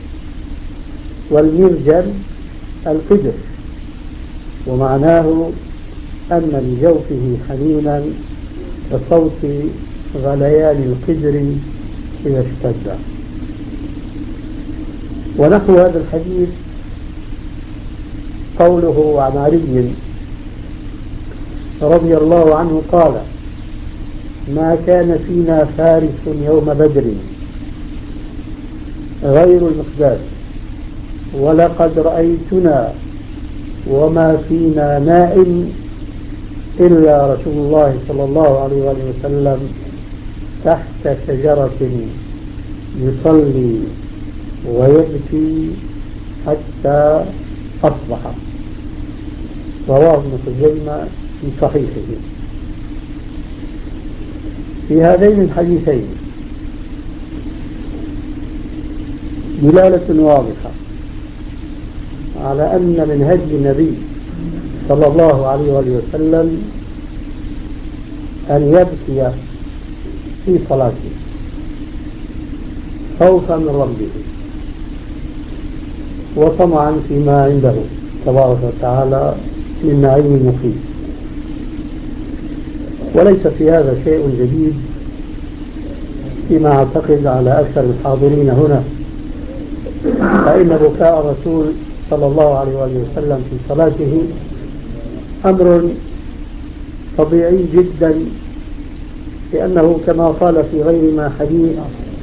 Speaker 1: والمرجل القدر، ومعناه أن لجوفه حنينا كصوت غليان القدر إذا اشتد. ونحو هذا الحديث قوله عن علي رضي الله عنه قال ما كان فينا فارس يوم بدر غير المقداد ولقد رأيتنا وما فينا نائم إلا رسول الله صلى الله عليه وآله وسلم تحت شجرة يصلي ويبكي حتى أصبح. رواه ابن خزيمة في صحيحه. في هذين الحديثين دلالة واضحة على أن من هدي النبي صلى الله عليه وآله وسلم أن يبكي في صلاته خوفا من ربه وطمعا فيما عنده تبارك وتعالى من نعيم مقيم. وليس في هذا شيء جديد فيما أعتقد على أكثر الحاضرين هنا، فإن بكاء الرسول صلى الله عليه وآله وسلم في صلاته أمر طبيعي جدا، لأنه كما قال في غير ما حديث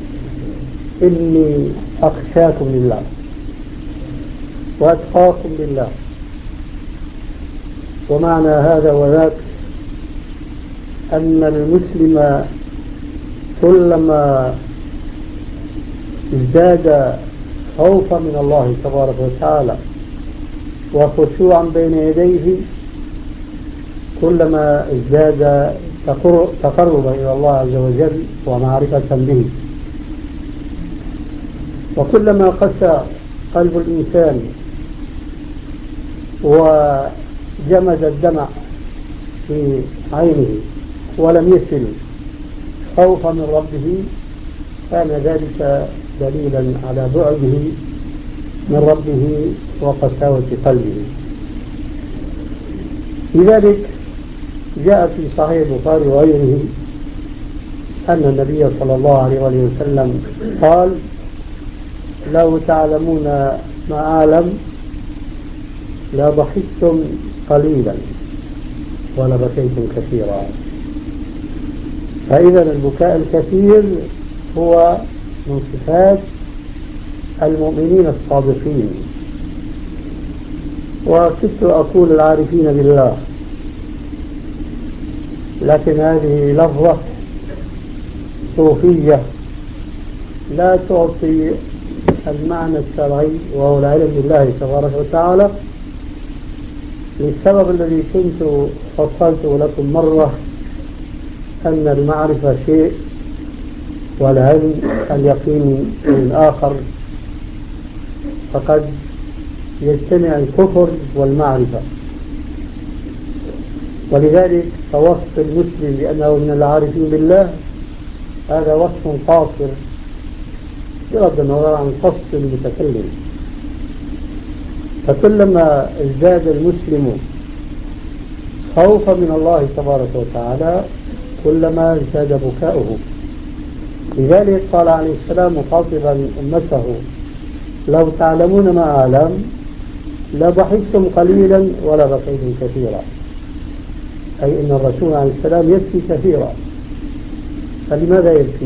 Speaker 1: إني أخشاكم لله وأتقاكم لله. ومعنى هذا وذاك أن المسلم كلما ازداد خوفا من الله تبارك وتعالى وخشوعا بين يديه كلما ازداد تقربا إلى الله عز وجل ومعرفة به. وكلما قسى قلب الإنسان وجمد الدمع في عينه ولم يسل خوفا من ربه كان ذلك دليلا على بعده من ربه وقساوة قلبه. لذلك جاء في صحيح البخاري وغيره أن النبي صلى الله عليه وسلم قال: لو تعلمون ما أعلم لضحكتم قليلا ولبكيتم كثيرا. فإذا البكاء الكثير هو من صفات المؤمنين الصادقين، وكنت أقول العارفين بالله، لكن هذه لفظة صوفية لا تعطي المعنى الشرعي وهو العلم بالله تبارك وتعالى، للسبب الذي كنت فصلته لكم مرة، أن المعرفة شيء والعلم اليقين من آخر، فقد يجتمع الكفر والمعرفة. ولذلك فوصف المسلم بأنه من العارفين بالله هذا وصف قاصر بغض النظر عن قصد المتكلم. فكلما ازداد المسلم خوفا من الله تبارك وتعالى كلما ازداد بكاؤه. لذلك قال عليه السلام مخاطبا أمته: لو تعلمون ما أعلم لضحكتم قليلا ولبكيتم كثيرا، أي أن الرسول عليه السلام يبكي كثيرا. فلماذا يبكي؟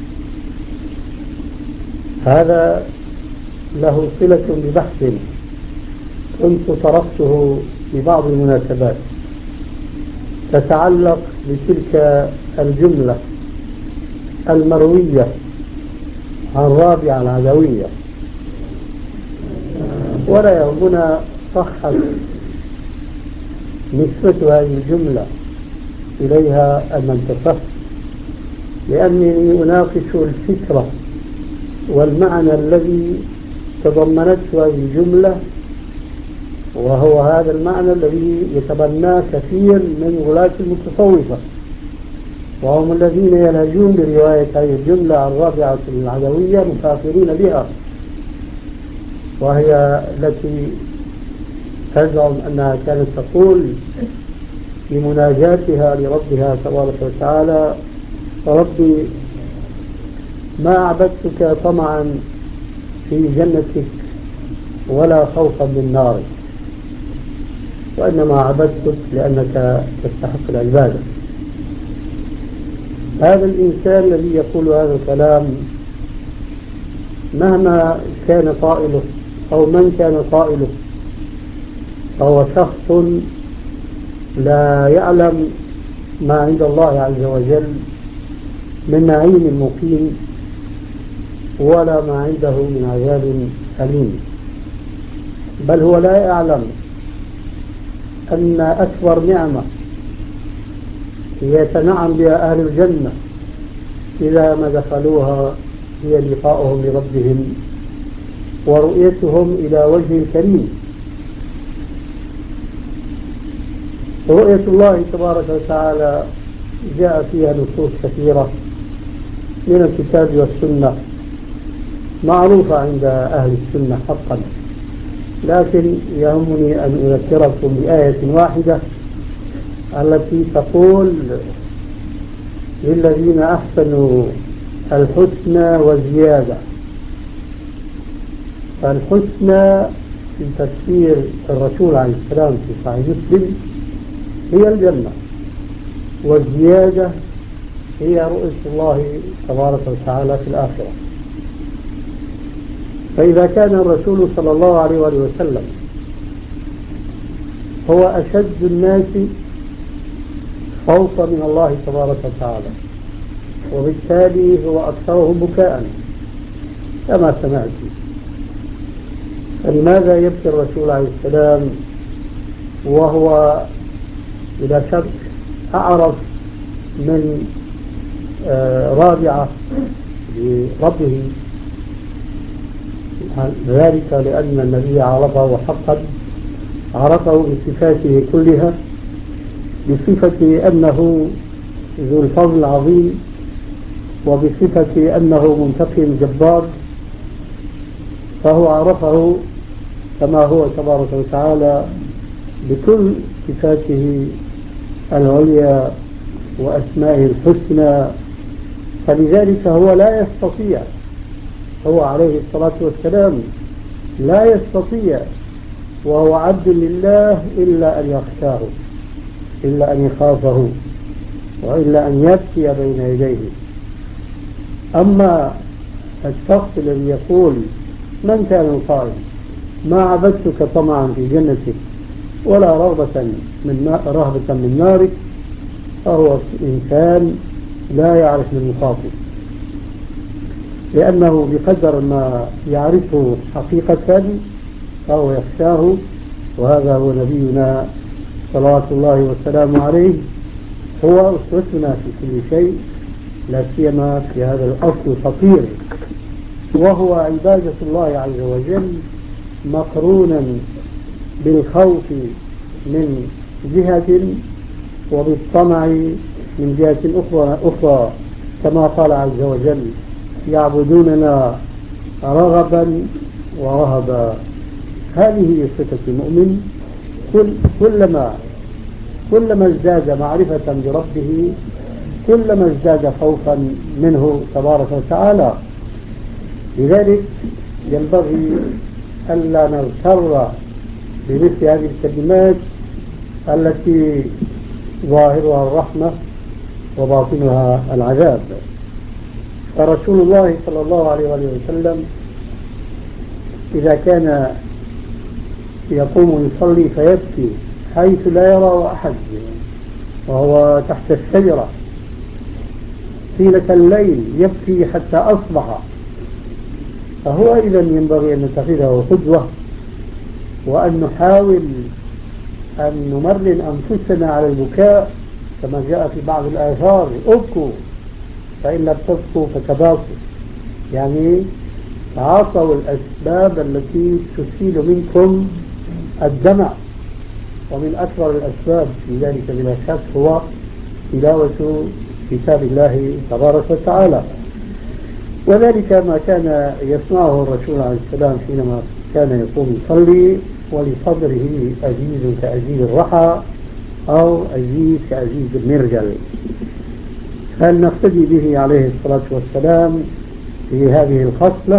Speaker 1: هذا له صلة ببحث كنت طرحته في بعض المناسبات تتعلق بتلك الجملة المروية عن رابعة العدوية. ولا يهمنا صحة نسبة هذه الجملة إليها أم انتصف، لأنني أناقش الفكرة والمعنى الذي تضمنته هذه الجملة، وهو هذا المعنى الذي يتبناه كثير من ولاة المتصوفة، وهم الذين يلهجون برواية هذه الجملة عن رابعة العدوية مكافرين بها، وهي التي تزعم أنها كانت تقول في مناجاتها لربها تبارك وتعالى: ربي ما عبدتك طمعا في جنتك ولا خوفا من نارك، وإنما عبدتك لأنك تستحق العبادة. هذا الإنسان الذي يقول هذا الكلام مهما كان قائله أو من كان قائله فهو شخص لا يعلم ما عند الله عز وجل من نعيم مقيم ولا ما عنده من عذاب أليم، بل هو لا يعلم أن أكبر نعمة يتنعم بها أهل الجنة إذا ما دخلوها هي لقاؤهم لربهم ورؤيتهم إلى وجه الكريم. رؤية الله تبارك وتعالى جاء فيها نصوص كثيرة من الكتاب والسنة معروفة عند أهل السنة حقا، لكن يهمني أن أذكركم بآية واحدة التي تقول للذين أحسنوا الحسنى والزيادة. فالحسنى في تفسير الرسول عليه السلام في صحيح مسلم هي الجنة، والزيادة هي رؤية الله تبارك وتعالى في الآخرة. فإذا كان الرسول صلى الله عليه وسلم هو أشد الناس خوفا من الله تبارك وتعالى، وبالتالي هو أكثرهم بكاء كما سمعت، فلماذا يبكي الرسول عليه السلام وهو بلا شك أعرف من رابعة لربه؟ ذلك لأن النبي عرفه حقا، عرفه بصفاته كلها، بصفة أنه ذو الفضل العظيم، وبصفة أنه منتقم جبار، فهو عرفه كما هو تبارك وتعالى بكل صفاته العليا وأسمائه الحسنى. فلذلك هو لا يستطيع، هو عليه الصلاة والسلام لا يستطيع وهو عبد لله إلا أن يخشاه، إلا أن يخافه، وإلا أن يبكي بين يديه. أما الشخص الذي يقول من كان القائل ما عبدتك طمعا في جنتك ولا رغبة من رهبة من نارك، فهو إنسان لا يعرف المخاطب، لأنه بقدر ما يعرفه حقيقة فهو يخشاه. وهذا هو نبينا صلوات الله والسلام عليه، هو أسوتنا في كل شيء، لا سيما في هذا الأصل الخطير، وهو عبادة الله عز وجل مقرونا بالخوف من جهة وبالطمع من جهة أخرى, أخرى كما قال عز وجل يعبدوننا رغبا ورهبا. هذه صفة المؤمن، كل كلما كلما ازداد معرفة بربه كلما ازداد خوفا منه تبارك وتعالى. لذلك ينبغي ألا نغتر بمثل هذه الكلمات التي ظاهرها الرحمة وباطنها العذاب. فرسول الله صلى الله عليه وسلم إذا كان يقوم يصلي فيبكي حيث لا يرى أحد وهو تحت الشجرة طيلة الليل يبكي حتى أصبح، فهو إذا ينبغي أن نتخذه قدوة، وأن نحاول أن نمرن أنفسنا على البكاء كما جاء في بعض الآثار: ابكوا فإن لم تبكوا فتباكوا، يعني تعاطوا الأسباب التي تسيل منكم الدمع. ومن أكبر الأسباب في ذلك بلا شك هو تلاوة كتاب الله تبارك وتعالى، وذلك ما كان يصنعه الرسول عليه السلام حينما كان يقوم يصلي ولصدره أزيز كأزيز الرحى أو أزيز كأزيز المرجل. فلنقتدي به عليه الصلاة والسلام في هذه الخصلة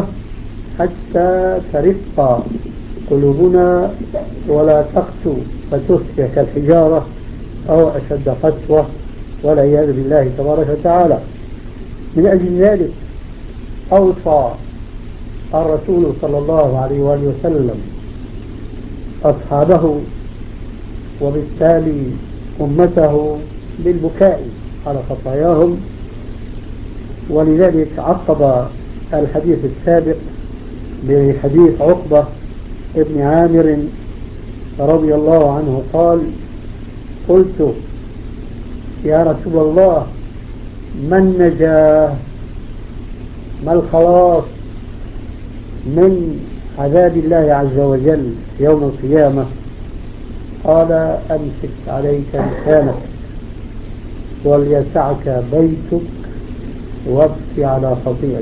Speaker 1: حتى ترق قلوبنا ولا تقسو فتصبح كالحجارة أو أشد قسوة والعياذ بالله تبارك وتعالى. من أجل ذلك أوصى الرسول صلى الله عليه وآله وسلم أصحابه وبالتالي أمته بالبكاء على خطاياهم، ولذلك عقب الحديث السابق بحديث عقبة ابن عامر رضي الله عنه قال: قلت يا رسول الله ما النجاة، ما الخلاص من عذاب الله عز وجل يوم القيامة؟ قال: أمسك عليك لسانك وليسعك بيتك وابكي على خطيئتك.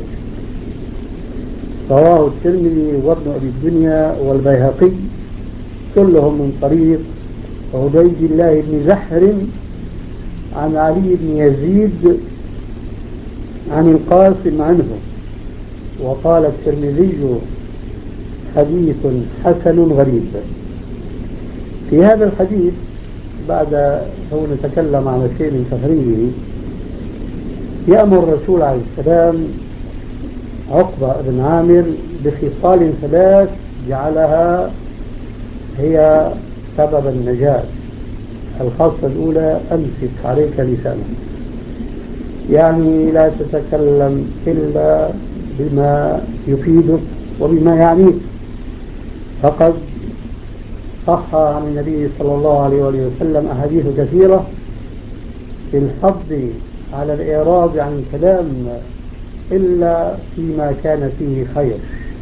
Speaker 1: رواه الترمذي وابن أبي الدنيا والبيهقي كلهم من طريق عبيد الله بن زحر عن علي بن يزيد عن القاسم عنه. وقال الترمذي: حديث حسن غريب. في هذا الحديث بعد أن نتكلم على شيء من تفريغه يأمر الرسول عليه السلام عقبة بن عامر بخصال ثلاث جعلها هي سبب النجاة. الخاصة الأولى: أمسك عليك لسانك، يعني لا تتكلم إلا بما يفيدك وبما يعنيك. فقد صح عن النبي صلى الله عليه وسلم أحاديث كثيرة في الحض على الإعراض عن الكلام إلا فيما كان فيه خير.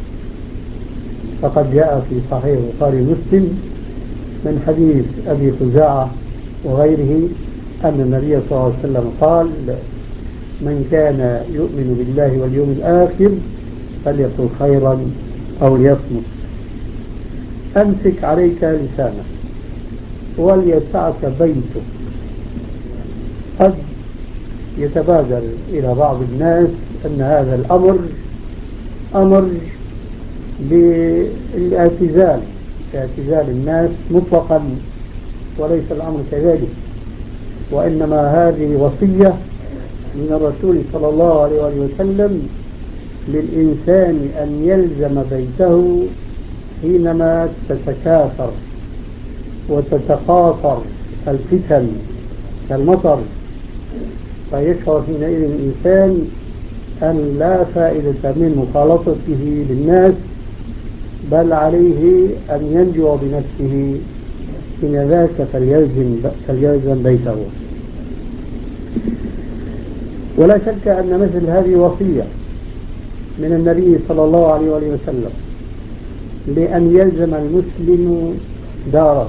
Speaker 1: فقد جاء في صحيح البخاري ومسلم من حديث أبي خزاعة وغيره أن النبي صلى الله عليه وسلم قال: من كان يؤمن بالله واليوم الآخر فليقل خيرا أو ليصمت. أمسك عليك لسانك وليسعك بيتك. قد يتبادر إلى بعض الناس أن هذا الأمر أمر بالاعتزال اعتزال الناس مطلقا، وليس الأمر كذلك، وإنما هذه وصية من الرسول صلى الله عليه وسلم للإنسان أن يلزم بيته حينما تتكاثر وتتقاطر الفتن كالمطر، فيشعر حينئذ الإنسان أن لا فائدة من مخالطته للناس، بل عليه أن ينجو بنفسه حين ذاك فليلزم, فليلزم بيته. ولا شك أن مثل هذه وصية من النبي صلى الله عليه وسلم لأن يلزم المسلم داره.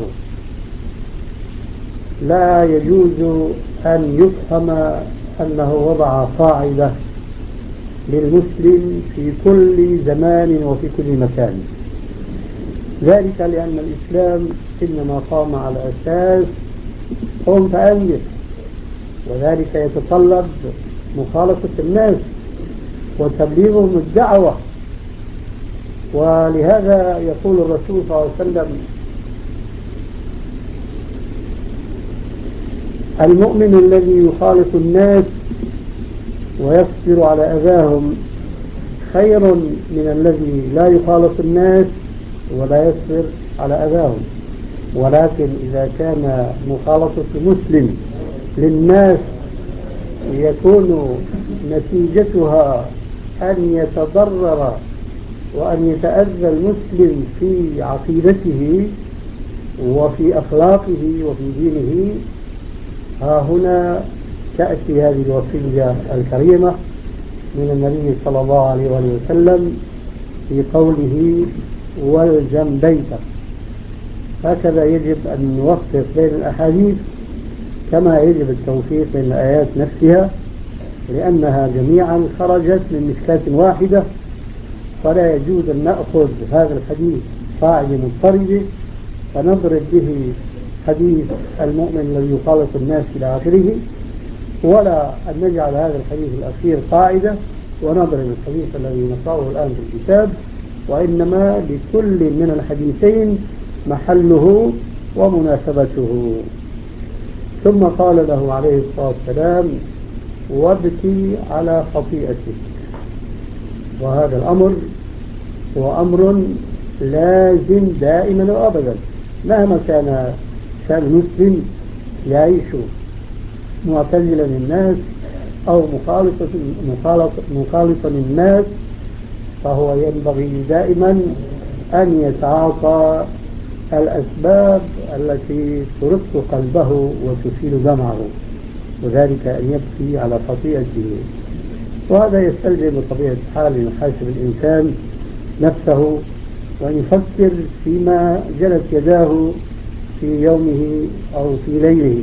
Speaker 1: لا يجوز أن يفهم أنه وضع قاعدة للمسلم في كل زمان وفي كل مكان، ذلك لأن الإسلام إنما قام على أساس قوم فأنجز، وذلك يتطلب مخالطة الناس وتبليغهم الدعوة. ولهذا يقول الرسول صلى الله عليه وسلم: المؤمن الذي يخالط الناس ويصبر على أذاهم خير من الذي لا يخالط الناس ولا يصبر على أذاهم. ولكن إذا كان مخالطة المسلم للناس يكون نتيجتها أن يتضرر وأن يتأذى المسلم في عقيدته وفي أخلاقه وفي دينه، ها هنا تأتي هذه الوصية الكريمة من النبي صلى الله عليه وسلم في قوله: والزم بيتك. هكذا يجب أن نوفق بين الأحاديث كما يجب التوفيق بين الآيات نفسها، لأنها جميعا خرجت من مشكاة واحدة، فلا يجوز أن نأخذ هذا الحديث قاعدة مضطردة فنضرب به حديث المؤمن الذي يخالط الناس إلى آخره، ولا أن نجعل هذا الحديث الأخير قاعدة ونضرب الحديث الذي نقرأه الآن في الكتاب، وإنما لكل من الحديثين محله ومناسبته. ثم قال له عليه الصلاة والسلام: وابكي على خطيئتك. وهذا الأمر هو أمر لازم دائما وأبدا، مهما كان كان المسلم يعيش معتزلا الناس أو مخالطا مخالطا الناس، فهو ينبغي دائما أن يتعاطى الأسباب التي ترق قلبه وتثير دمعه، وذلك أن يبكي على خطيئته. وهذا يستلزم بطبيعة الحال أن يحاسب الإنسان نفسه وأن يفكر فيما جلت يداه في يومه أو في ليله،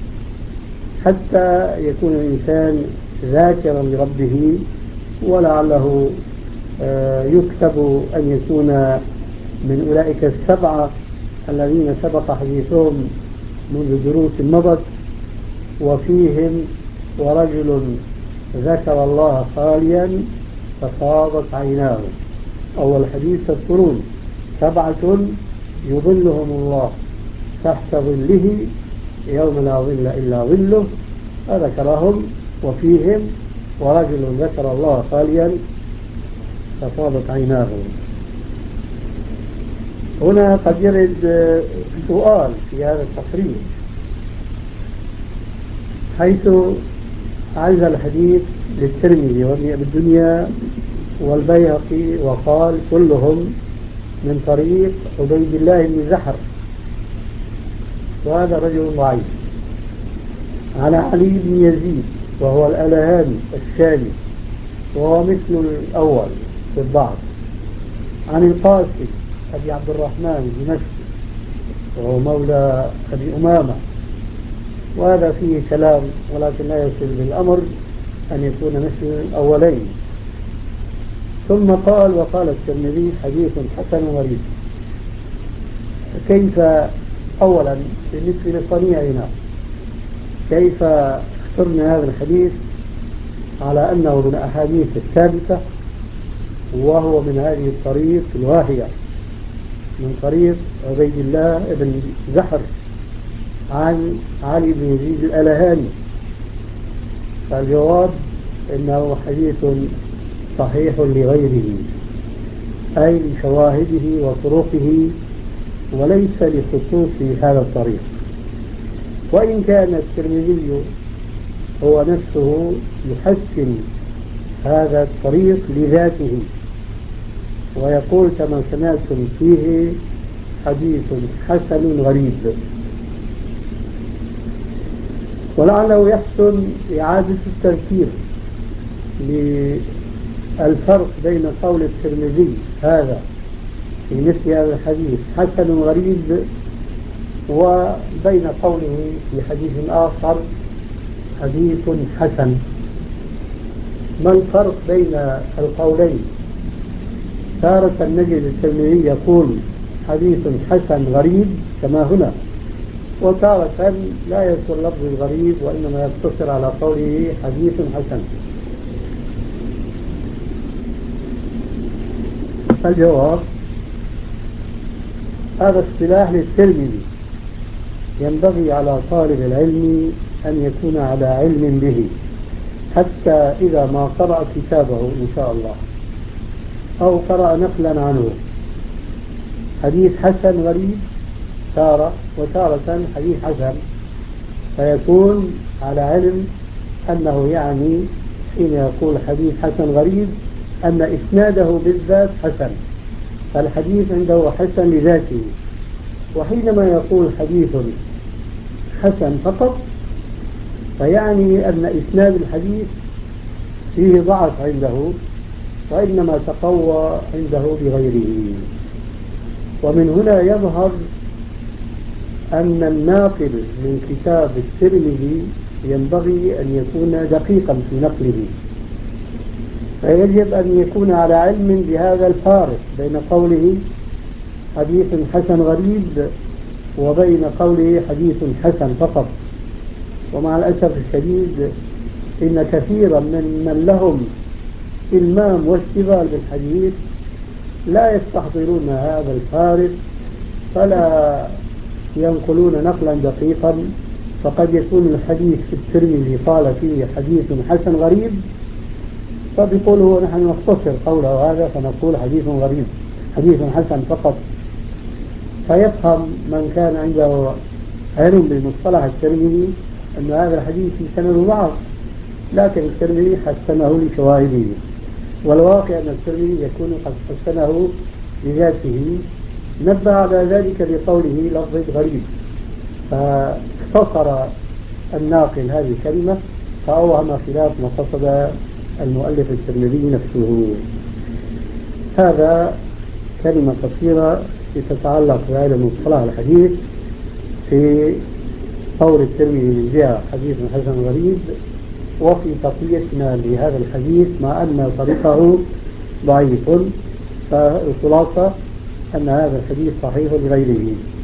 Speaker 1: حتى يكون الإنسان ذاكرا لربه، ولعله يكتب أن يكون من أولئك السبعة الذين سبق حديثهم منذ دروس مضت، وفيهم ورجل ذكر الله خاليا ففاضت عيناه. أول حديث تذكرون سبعة يظلهم الله تحت ظله يوم لا ظل إلا ظله، فذكرهم وفيهم ورجل ذكر الله خاليا ففاضت عيناه. هنا قد يرد سؤال في هذا التقرير، حيث عز الحديث للترمذي وابن أبي الدنيا والبيهقي وقال كلهم من طريق عبيد الله بن زحر، وهذا رجل ضعيف، على علي بن يزيد وهو الألهاني الثاني وهو مثل الأول في الضعف، عن القاسم أبي عبد الرحمن الدمشقي وهو مولى أبي أمامة، وهذا فيه كلام ولكن لا يصل بالأمر أن يكون مثل الأولين. ثم قال وقال الترمذي حديث حسن غريب. كيف أولا بالنسبة لصنيعنا كيف اخترنا هذا الحديث على أنه من أحاديث الثابتة، وهو من هذه الطريق الواهية من طريق عبيد الله بن زحر عن علي بن يزيد الألهاني؟ فالجواب إنه حديث صحيح لغيره، أي لشواهده وطرقه وليس لخصوص هذا الطريق. وإن كان الترمذي هو نفسه يحسن هذا الطريق لذاته ويقول كما سمعتم فيه حديث حسن غريب، ولعله يحسن إعادة التذكير للفرق بين قول الترمذي هذا في مثل هذا الحديث حسن غريب وبين قوله في حديث آخر حديث حسن. ما الفرق بين القولين؟ تارة نجد الترمذي يقول حديث حسن غريب كما هنا، وتارة لا يذكر لفظ الغريب وإنما يقتصر على قوله حديث حسن. الجواب هذا اصطلاح للترمذي، ينبغي على طالب العلم أن يكون على علم به حتى إذا ما قرأ كتابه إن شاء الله أو قرأ نقلا عنه حديث حسن غريب تارة وتارة حديث حسن، فيكون على علم أنه يعني حين يقول حديث حسن غريب أن إسناده بالذات حسن، فالحديث عنده حسن لذاته. وحينما يقول حديث حسن فقط فيعني أن إسناد الحديث فيه ضعف عنده وإنما تقوى عنده بغيره. ومن هنا يظهر أن الناقل من كتاب الترمذي ينبغي أن يكون دقيقا في نقله، فيجب أن يكون على علم بهذا الفارق بين قوله حديث حسن غريب وبين قوله حديث حسن فقط. ومع الأسف الشديد إن كثيرا من من لهم إلمام واشتغال بالحديث لا يستحضرون هذا الفارق فلا ينقلون نقلا دقيقا، فقد يكون الحديث في الترمذي قال فيه حديث حسن غريب فبيقولوا نحن نختصر قوله هذا فنقول حديث غريب حديث حسن فقط، فيفهم من كان عنده علم بالمصطلح الترمذي أن هذا الحديث في سنده ضعف، لكن الترمذي حسنه لشواهده، والواقع أن الترمذي يكون قد حسنه لذاته نبه على ذلك بقوله لفظ غريب، فاختصر الناقل هذه الكلمة فأوهم خلاف ما قصد المؤلف الترمذي نفسه. هذا كلمة قصيرة تتعلق بعلم مصطلح الحديث في قول الترمذي جاء حديث حسن غريب، وفي تقييدنا لهذا الحديث مع أن طريقه ضعيف، فالخلاصة أن هذا الحديث صحيح لغيره.